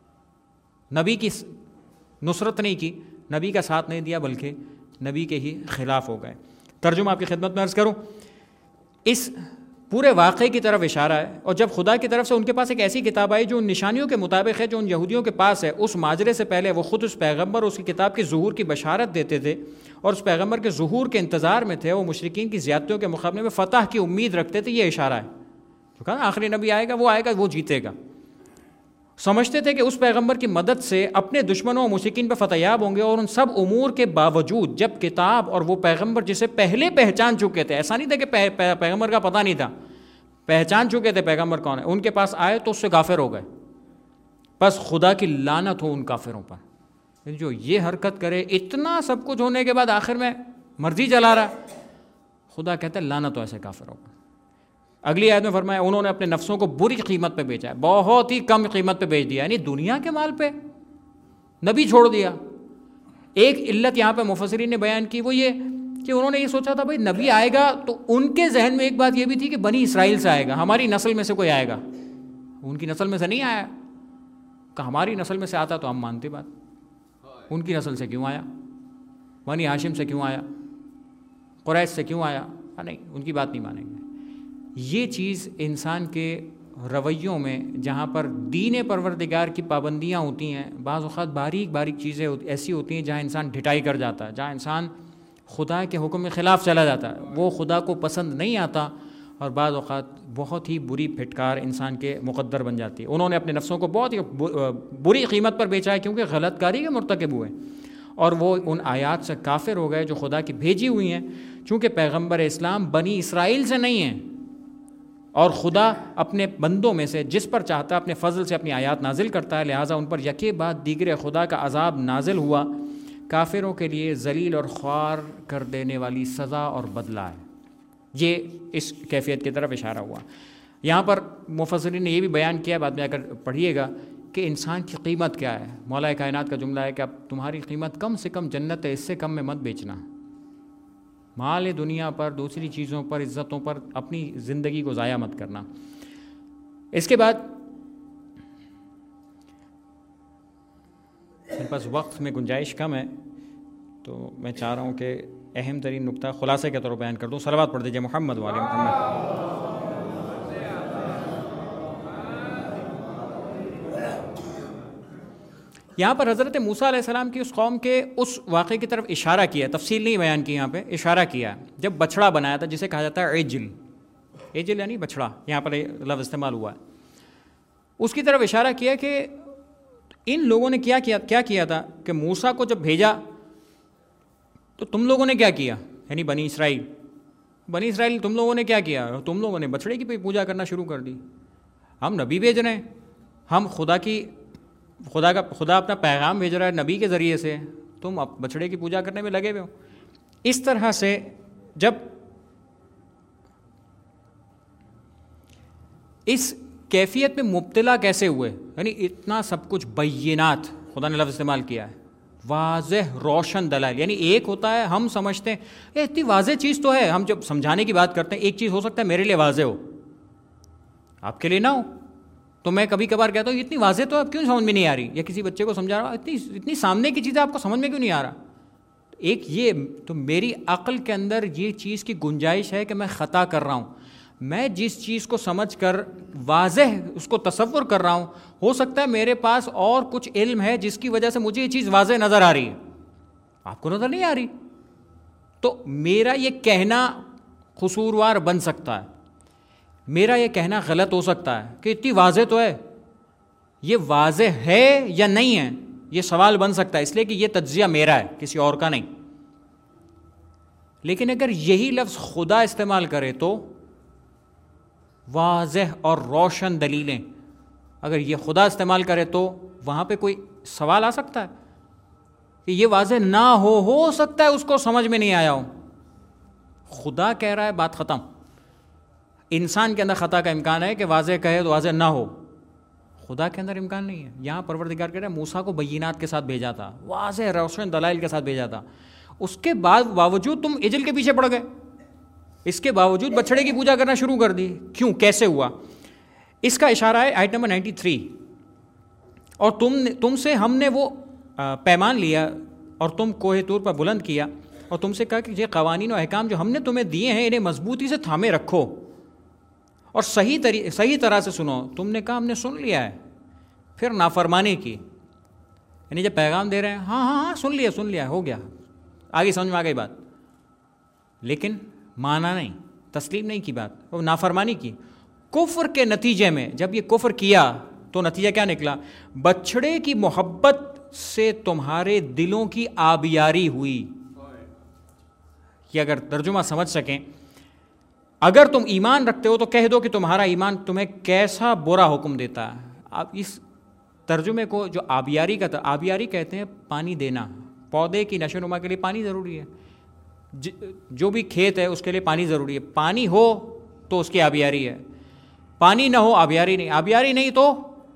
نبی کی نصرت نہیں کی، نبی کا ساتھ نہیں دیا، بلکہ نبی کے ہی خلاف ہو گئے. ترجمہ آپ کی خدمت میں عرض کروں، اس پورے واقعے کی طرف اشارہ ہے. اور جب خدا کی طرف سے ان کے پاس ایک ایسی کتاب آئی جو ان نشانیوں کے مطابق ہے جو ان یہودیوں کے پاس ہے، اس ماجرے سے پہلے وہ خود اس پیغمبر اس کی کتاب کی ظہور کی بشارت دیتے تھے اور اس پیغمبر کے ظہور کے انتظار میں تھے. وہ مشرکین کی زیادتیوں کے مقابلے میں فتح کی امید رکھتے تھے. یہ اشارہ ہے جو کہا آخری نبی آئے گا، وہ جیتے گا. سمجھتے تھے کہ اس پیغمبر کی مدد سے اپنے دشمنوں اور مشرکین پہ فتح یاب ہوں گے. اور ان سب امور کے باوجود جب کتاب اور وہ پیغمبر جسے پہلے پہچان چکے تھے، ایسا نہیں تھا کہ پیغمبر کا پتہ نہیں تھا، پہچان چکے تھے پیغمبر کون ہے، ان کے پاس آئے تو اس سے کافر ہو گئے. بس خدا کی لعنت ہو ان کافروں پر جو یہ حرکت کرے. اتنا سب کچھ ہونے کے بعد آخر میں مرضی چلا رہا. خدا کہتا ہے لعنت ہو ایسے کافروں پر. اگلی آیت میں فرمایا انہوں نے اپنے نفسوں کو بری قیمت پہ بیچا ہے، بہت ہی کم قیمت پہ بیچ دیا، یعنی دنیا کے مال پہ نبی چھوڑ دیا. ایک علت یہاں پہ مفسرین نے بیان کی، وہ یہ کہ انہوں نے یہ سوچا تھا بھائی نبی آئے گا، تو ان کے ذہن میں ایک بات یہ بھی تھی کہ بنی اسرائیل سے آئے گا، ہماری نسل میں سے کوئی آئے گا. ان کی نسل میں سے نہیں آیا، کہ ہماری نسل میں سے آتا تو ہم مانتے بات، ان کی نسل سے کیوں آیا، بنی ہاشم سے کیوں آیا، قریش سے کیوں آیا، نہیں ان کی بات نہیں مانیں گے. یہ چیز انسان کے رویوں میں جہاں پر دین پروردگار کی پابندیاں ہوتی ہیں، بعض اوقات باریک باریک چیزیں ایسی ہوتی ہیں جہاں انسان ڈھٹائی کر جاتا ہے، جہاں انسان خدا کے حکم کے خلاف چلا جاتا ہے، وہ خدا کو پسند نہیں آتا، اور بعض اوقات بہت ہی بری پھٹکار انسان کے مقدر بن جاتی ہے۔ انہوں نے اپنے نفسوں کو بہت ہی بری قیمت پر بیچا ہے کیونکہ غلط کاری کے مرتکب ہوئے، اور وہ ان آیات سے کافر ہو گئے جو خدا کی بھیجی ہوئی ہیں، چونکہ پیغمبر اسلام بنی اسرائیل سے نہیں ہیں، اور خدا اپنے بندوں میں سے جس پر چاہتا ہے اپنے فضل سے اپنی آیات نازل کرتا ہے، لہٰذا ان پر یکے بعد دیگر خدا کا عذاب نازل ہوا۔ کافروں کے لیے ذلیل اور خوار کر دینے والی سزا اور بدلہ ہے۔ یہ اس کیفیت کی طرف اشارہ ہوا۔ یہاں پر مفسرین نے یہ بھی بیان کیا، بعد میں اگر پڑھیے گا، کہ انسان کی قیمت کیا ہے۔ مولا کائنات کا جملہ ہے کہ اب تمہاری قیمت کم سے کم جنت ہے، اس سے کم میں مت بیچنا۔ مال دنیا پر، دوسری چیزوں پر، عزتوں پر اپنی زندگی کو ضائع مت کرنا۔ اس کے بعد میرے پاس وقت میں گنجائش کم ہے، تو میں چاہ رہا ہوں کہ اہم ترین نقطہ خلاصے کے طور پر بیان کر دوں۔ صلوات پڑھ دیجیے محمد والے محمد۔ یہاں پر حضرت موسیٰ علیہ السلام کی اس قوم کے اس واقعے کی طرف اشارہ کیا، تفصیل نہیں بیان کی، یہاں پہ اشارہ کیا جب بچھڑا بنایا تھا، جسے کہا جاتا ہے عجل، عجل یعنی بچھڑا، یہاں پر لفظ استعمال ہوا ہے، اس کی طرف اشارہ کیا کہ ان لوگوں نے کیا کیا تھا کہ موسیٰ کو جب بھیجا تو تم لوگوں نے کیا کیا، یعنی بنی اسرائیل تم لوگوں نے کیا کیا، تم لوگوں نے بچھڑے کی پوجا کرنا شروع کر دی۔ ہم نبی بھیج رہے ہیں، ہم خدا اپنا پیغام بھیج رہا ہے نبی کے ذریعے سے، تم اب بچھڑے کی پوجا کرنے میں لگے ہوئے ہو۔ اس طرح سے جب اس کیفیت میں مبتلا کیسے ہوئے، یعنی اتنا سب کچھ بینات، خدا نے لفظ استعمال کیا ہے، واضح روشن دلائل، یعنی ایک ہوتا ہے ہم سمجھتے ہیں یہ اتنی واضح چیز تو ہے، ہم جب سمجھانے کی بات کرتے ہیں ایک چیز ہو سکتا ہے میرے لیے واضح ہو، آپ کے لیے نہ ہو، تو میں کبھی کبھار کہتا ہوں اتنی واضح تو اب کیوں سمجھ میں نہیں آ رہی، یا کسی بچے کو سمجھا رہا ہوں اتنی سامنے کی چیزیں آپ کو سمجھ میں کیوں نہیں آ رہا، ایک یہ تو میری عقل کے اندر یہ چیز کی گنجائش ہے کہ میں خطا کر رہا ہوں، میں جس چیز کو سمجھ کر واضح اس کو تصور کر رہا ہوں، ہو سکتا ہے میرے پاس اور کچھ علم ہے جس کی وجہ سے مجھے یہ چیز واضح نظر آ رہی ہے، آپ کو نظر نہیں آ رہی، تو میرا یہ کہنا قصوروار بن سکتا ہے، میرا یہ کہنا غلط ہو سکتا ہے کہ اتنی واضح تو ہے، یہ واضح ہے یا نہیں ہے، یہ سوال بن سکتا ہے، اس لیے کہ یہ تجزیہ میرا ہے، کسی اور کا نہیں۔ لیکن اگر یہی لفظ خدا استعمال کرے تو واضح اور روشن دلیلیں، اگر یہ خدا استعمال کرے تو وہاں پہ کوئی سوال آ سکتا ہے کہ یہ واضح نہ ہو سکتا ہے اس کو سمجھ میں نہیں آیا ہو، خدا کہہ رہا ہے بات ختم۔ انسان کے اندر خطا کا امکان ہے کہ واضح کہے تو واضح نہ ہو، خدا کے اندر امکان نہیں ہے۔ یہاں پروردگار کہہ رہا ہے موسیٰ کو بینات کے ساتھ بھیجا تھا، واضح روشن دلائل کے ساتھ بھیجا تھا، اس کے باوجود تم اجل کے پیچھے پڑ گئے، اس کے باوجود بچھڑے کی پوجا کرنا شروع کر دی، کیوں، کیسے ہوا؟ اس کا اشارہ ہے آیت نمبر 93، اور تم سے ہم نے وہ پیمان لیا اور تم کوہ طور پر بلند کیا اور تم سے کہا کہ یہ قوانین و احکام جو ہم نے تمہیں دیے ہیں انہیں مضبوطی سے تھامے رکھو اور صحیح طرح سے سنو۔ تم نے کہا ہم نے سن لیا ہے، پھر نافرمانی کی، یعنی جب پیغام دے رہے ہیں ہاں سن لیا ہو گیا، آگے سمجھ میں آ گئی بات، لیکن مانا نہیں، تسلیم نہیں کی بات، وہ نافرمانی کی۔ کفر کے نتیجے میں جب یہ کفر کیا تو نتیجہ کیا نکلا؟ بچھڑے کی محبت سے تمہارے دلوں کی آبیاری ہوئی۔ یہ اگر ترجمہ سمجھ سکیں، اگر تم ایمان رکھتے ہو تو کہہ دو کہ تمہارا ایمان تمہیں کیسا برا حکم دیتا ہے۔ اب اس ترجمے کو جو آبیاری کہتے ہیں پانی دینا، پودے کی نشو و نما کے لیے پانی ضروری ہے، جو بھی کھیت ہے اس کے لیے پانی ضروری ہے، پانی ہو تو اس کی آبیاری ہے، پانی نہ ہو آبیاری نہیں، آبیاری نہیں تو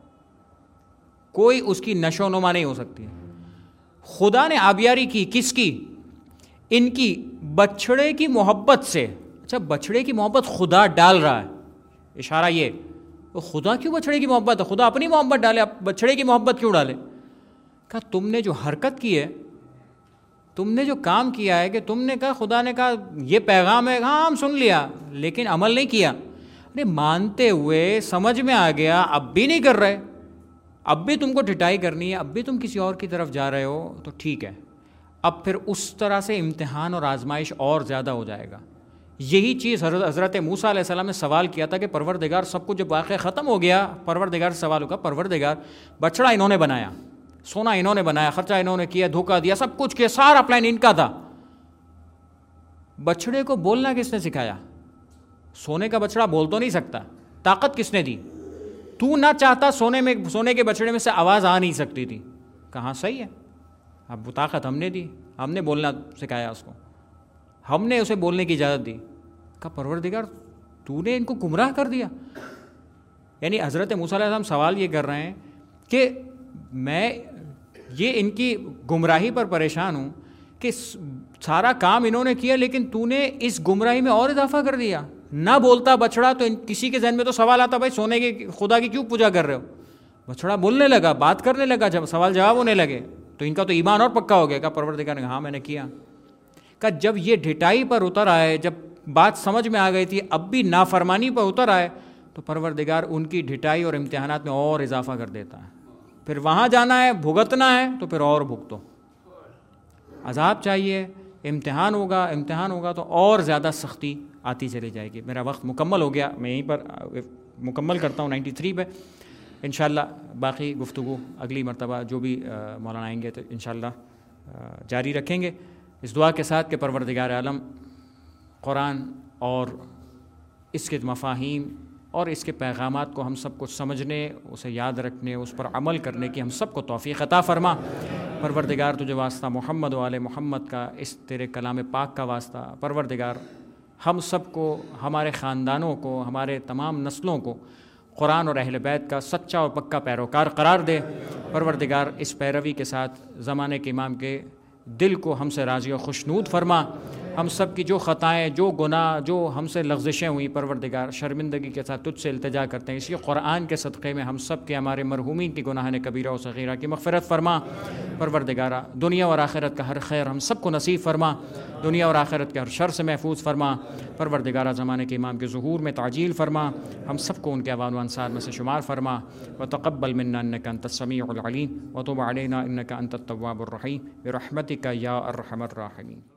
کوئی اس کی نشو و نما نہیں ہو سکتی۔ خدا نے آبیاری کی کس کی؟ ان کی بچھڑے کی محبت سے۔ اچھا، بچھڑے کی محبت خدا ڈال رہا ہے، اشارہ یہ، تو خدا کیوں بچھڑے کی محبت ہے؟ خدا اپنی محبت ڈالے، بچھڑے کی محبت کیوں ڈالے؟ کہا تم نے جو حرکت کی ہے، تم نے جو کام کیا ہے کہ تم نے کہا، خدا نے کہا یہ پیغام ہے، ہاں ہم سن لیا لیکن عمل نہیں کیا، مانتے ہوئے سمجھ میں آ گیا اب بھی نہیں کر رہے, اب بھی تم کو ٹھٹائی کرنی ہے, اب بھی تم کسی اور کی طرف جا رہے ہو, تو ٹھیک ہے, اب پھر اس طرح سے امتحان اور آزمائش اور زیادہ ہو جائے گا. یہی چیز حضرت موسیٰ علیہ السلام نے سوال کیا تھا کہ پروردگار, سب کچھ جب واقعہ ختم ہو گیا, پروردگار سے سوال ہوگا, پروردگار بچڑا انہوں نے بنایا, سونا انہوں نے بنایا, خرچہ انہوں نے کیا, دھوکہ دیا, سب کچھ کیا, سارا پلان ان کا تھا, بچڑے کو بولنا کس نے سکھایا؟ سونے کا بچڑا بول تو نہیں سکتا, طاقت کس نے دی؟ تو نہ چاہتا سونے کے بچڑے میں سے آواز آ نہیں سکتی تھی. کہاں صحیح ہے, اب وہ طاقت ہم نے دی, ہم نے بولنا سکھایا اس کو, ہم نے اسے بولنے کی اجازت دی. کہا پروردگار تو نے ان کو گمراہ کر دیا. یعنی حضرت موسیٰ علیہ السلام سوال یہ کر رہے ہیں کہ میں یہ ان کی گمراہی پر پریشان ہوں کہ سارا کام انہوں نے کیا لیکن تو نے اس گمراہی میں اور اضافہ کر دیا. نہ بولتا بچڑا تو کسی کے ذہن میں تو سوال آتا, بھائی سونے کے خدا کی کیوں پوجا کر رہے ہو؟ بچڑا بولنے لگا, بات کرنے لگا, جب سوال جواب ہونے لگے تو ان کا تو ایمان اور پکا ہو گیا. کہا پروردگار نے ہاں میں نے کیا. کہ جب یہ ڈھٹائی پر اتر آئے, جب بات سمجھ میں آ گئی تھی, اب بھی نافرمانی پر اتر آئے, تو پروردگار ان کی ڈھٹائی اور امتحانات میں اور اضافہ کر دیتا ہے. پھر وہاں جانا ہے, بھگتنا ہے, تو پھر اور بھگتو. عذاب چاہیے, امتحان ہوگا تو اور زیادہ سختی آتی چلی جائے گی. میرا وقت مکمل ہو گیا, میں یہیں پر مکمل کرتا ہوں 93 پہ. انشاءاللہ باقی گفتگو اگلی مرتبہ جو بھی مولانا آئیں گے تو انشاءاللہ جاری رکھیں گے, اس دعا کے ساتھ کہ پروردگار عالم قرآن اور اس کے مفاہیم اور اس کے پیغامات کو ہم سب کو سمجھنے, اسے یاد رکھنے, اس پر عمل کرنے کی ہم سب کو توفیق عطا فرما. پروردگار تجھے واسطہ محمد و آل محمد کا, اس تیرے کلام پاک کا واسطہ. پروردگار ہم سب کو, ہمارے خاندانوں کو, ہمارے تمام نسلوں کو قرآن اور اہل بیت کا سچا اور پکا پیروکار قرار دے. پروردگار اس پیروی کے ساتھ زمانے کے امام کے دل کو ہم سے راضی و خوشنود فرما. ہم سب کی جو خطائیں, جو گناہ, جو ہم سے لغزشیں ہوئیں, پروردگار شرمندگی کے ساتھ تجھ سے التجا کرتے ہیں, اسی قرآن کے صدقے میں ہم سب کے, ہمارے مرحومین کی گناہان کبیرہ و صغیرہ کی مغفرت فرما. پروردگارہ دنیا اور آخرت کا ہر خیر ہم سب کو نصیب فرما, دنیا اور آخرت کے ہر شر سے محفوظ فرما. پروردگارہ زمانے کے امام کے ظہور میں تعجیل فرما, ہم سب کو ان کے اعوان و انصار میں سے شمار فرما. وتقبل منا انک انت السمیع العلیم وتب علینا انک انت التواب الرحیم برحمتک یا ارحم الراحمین.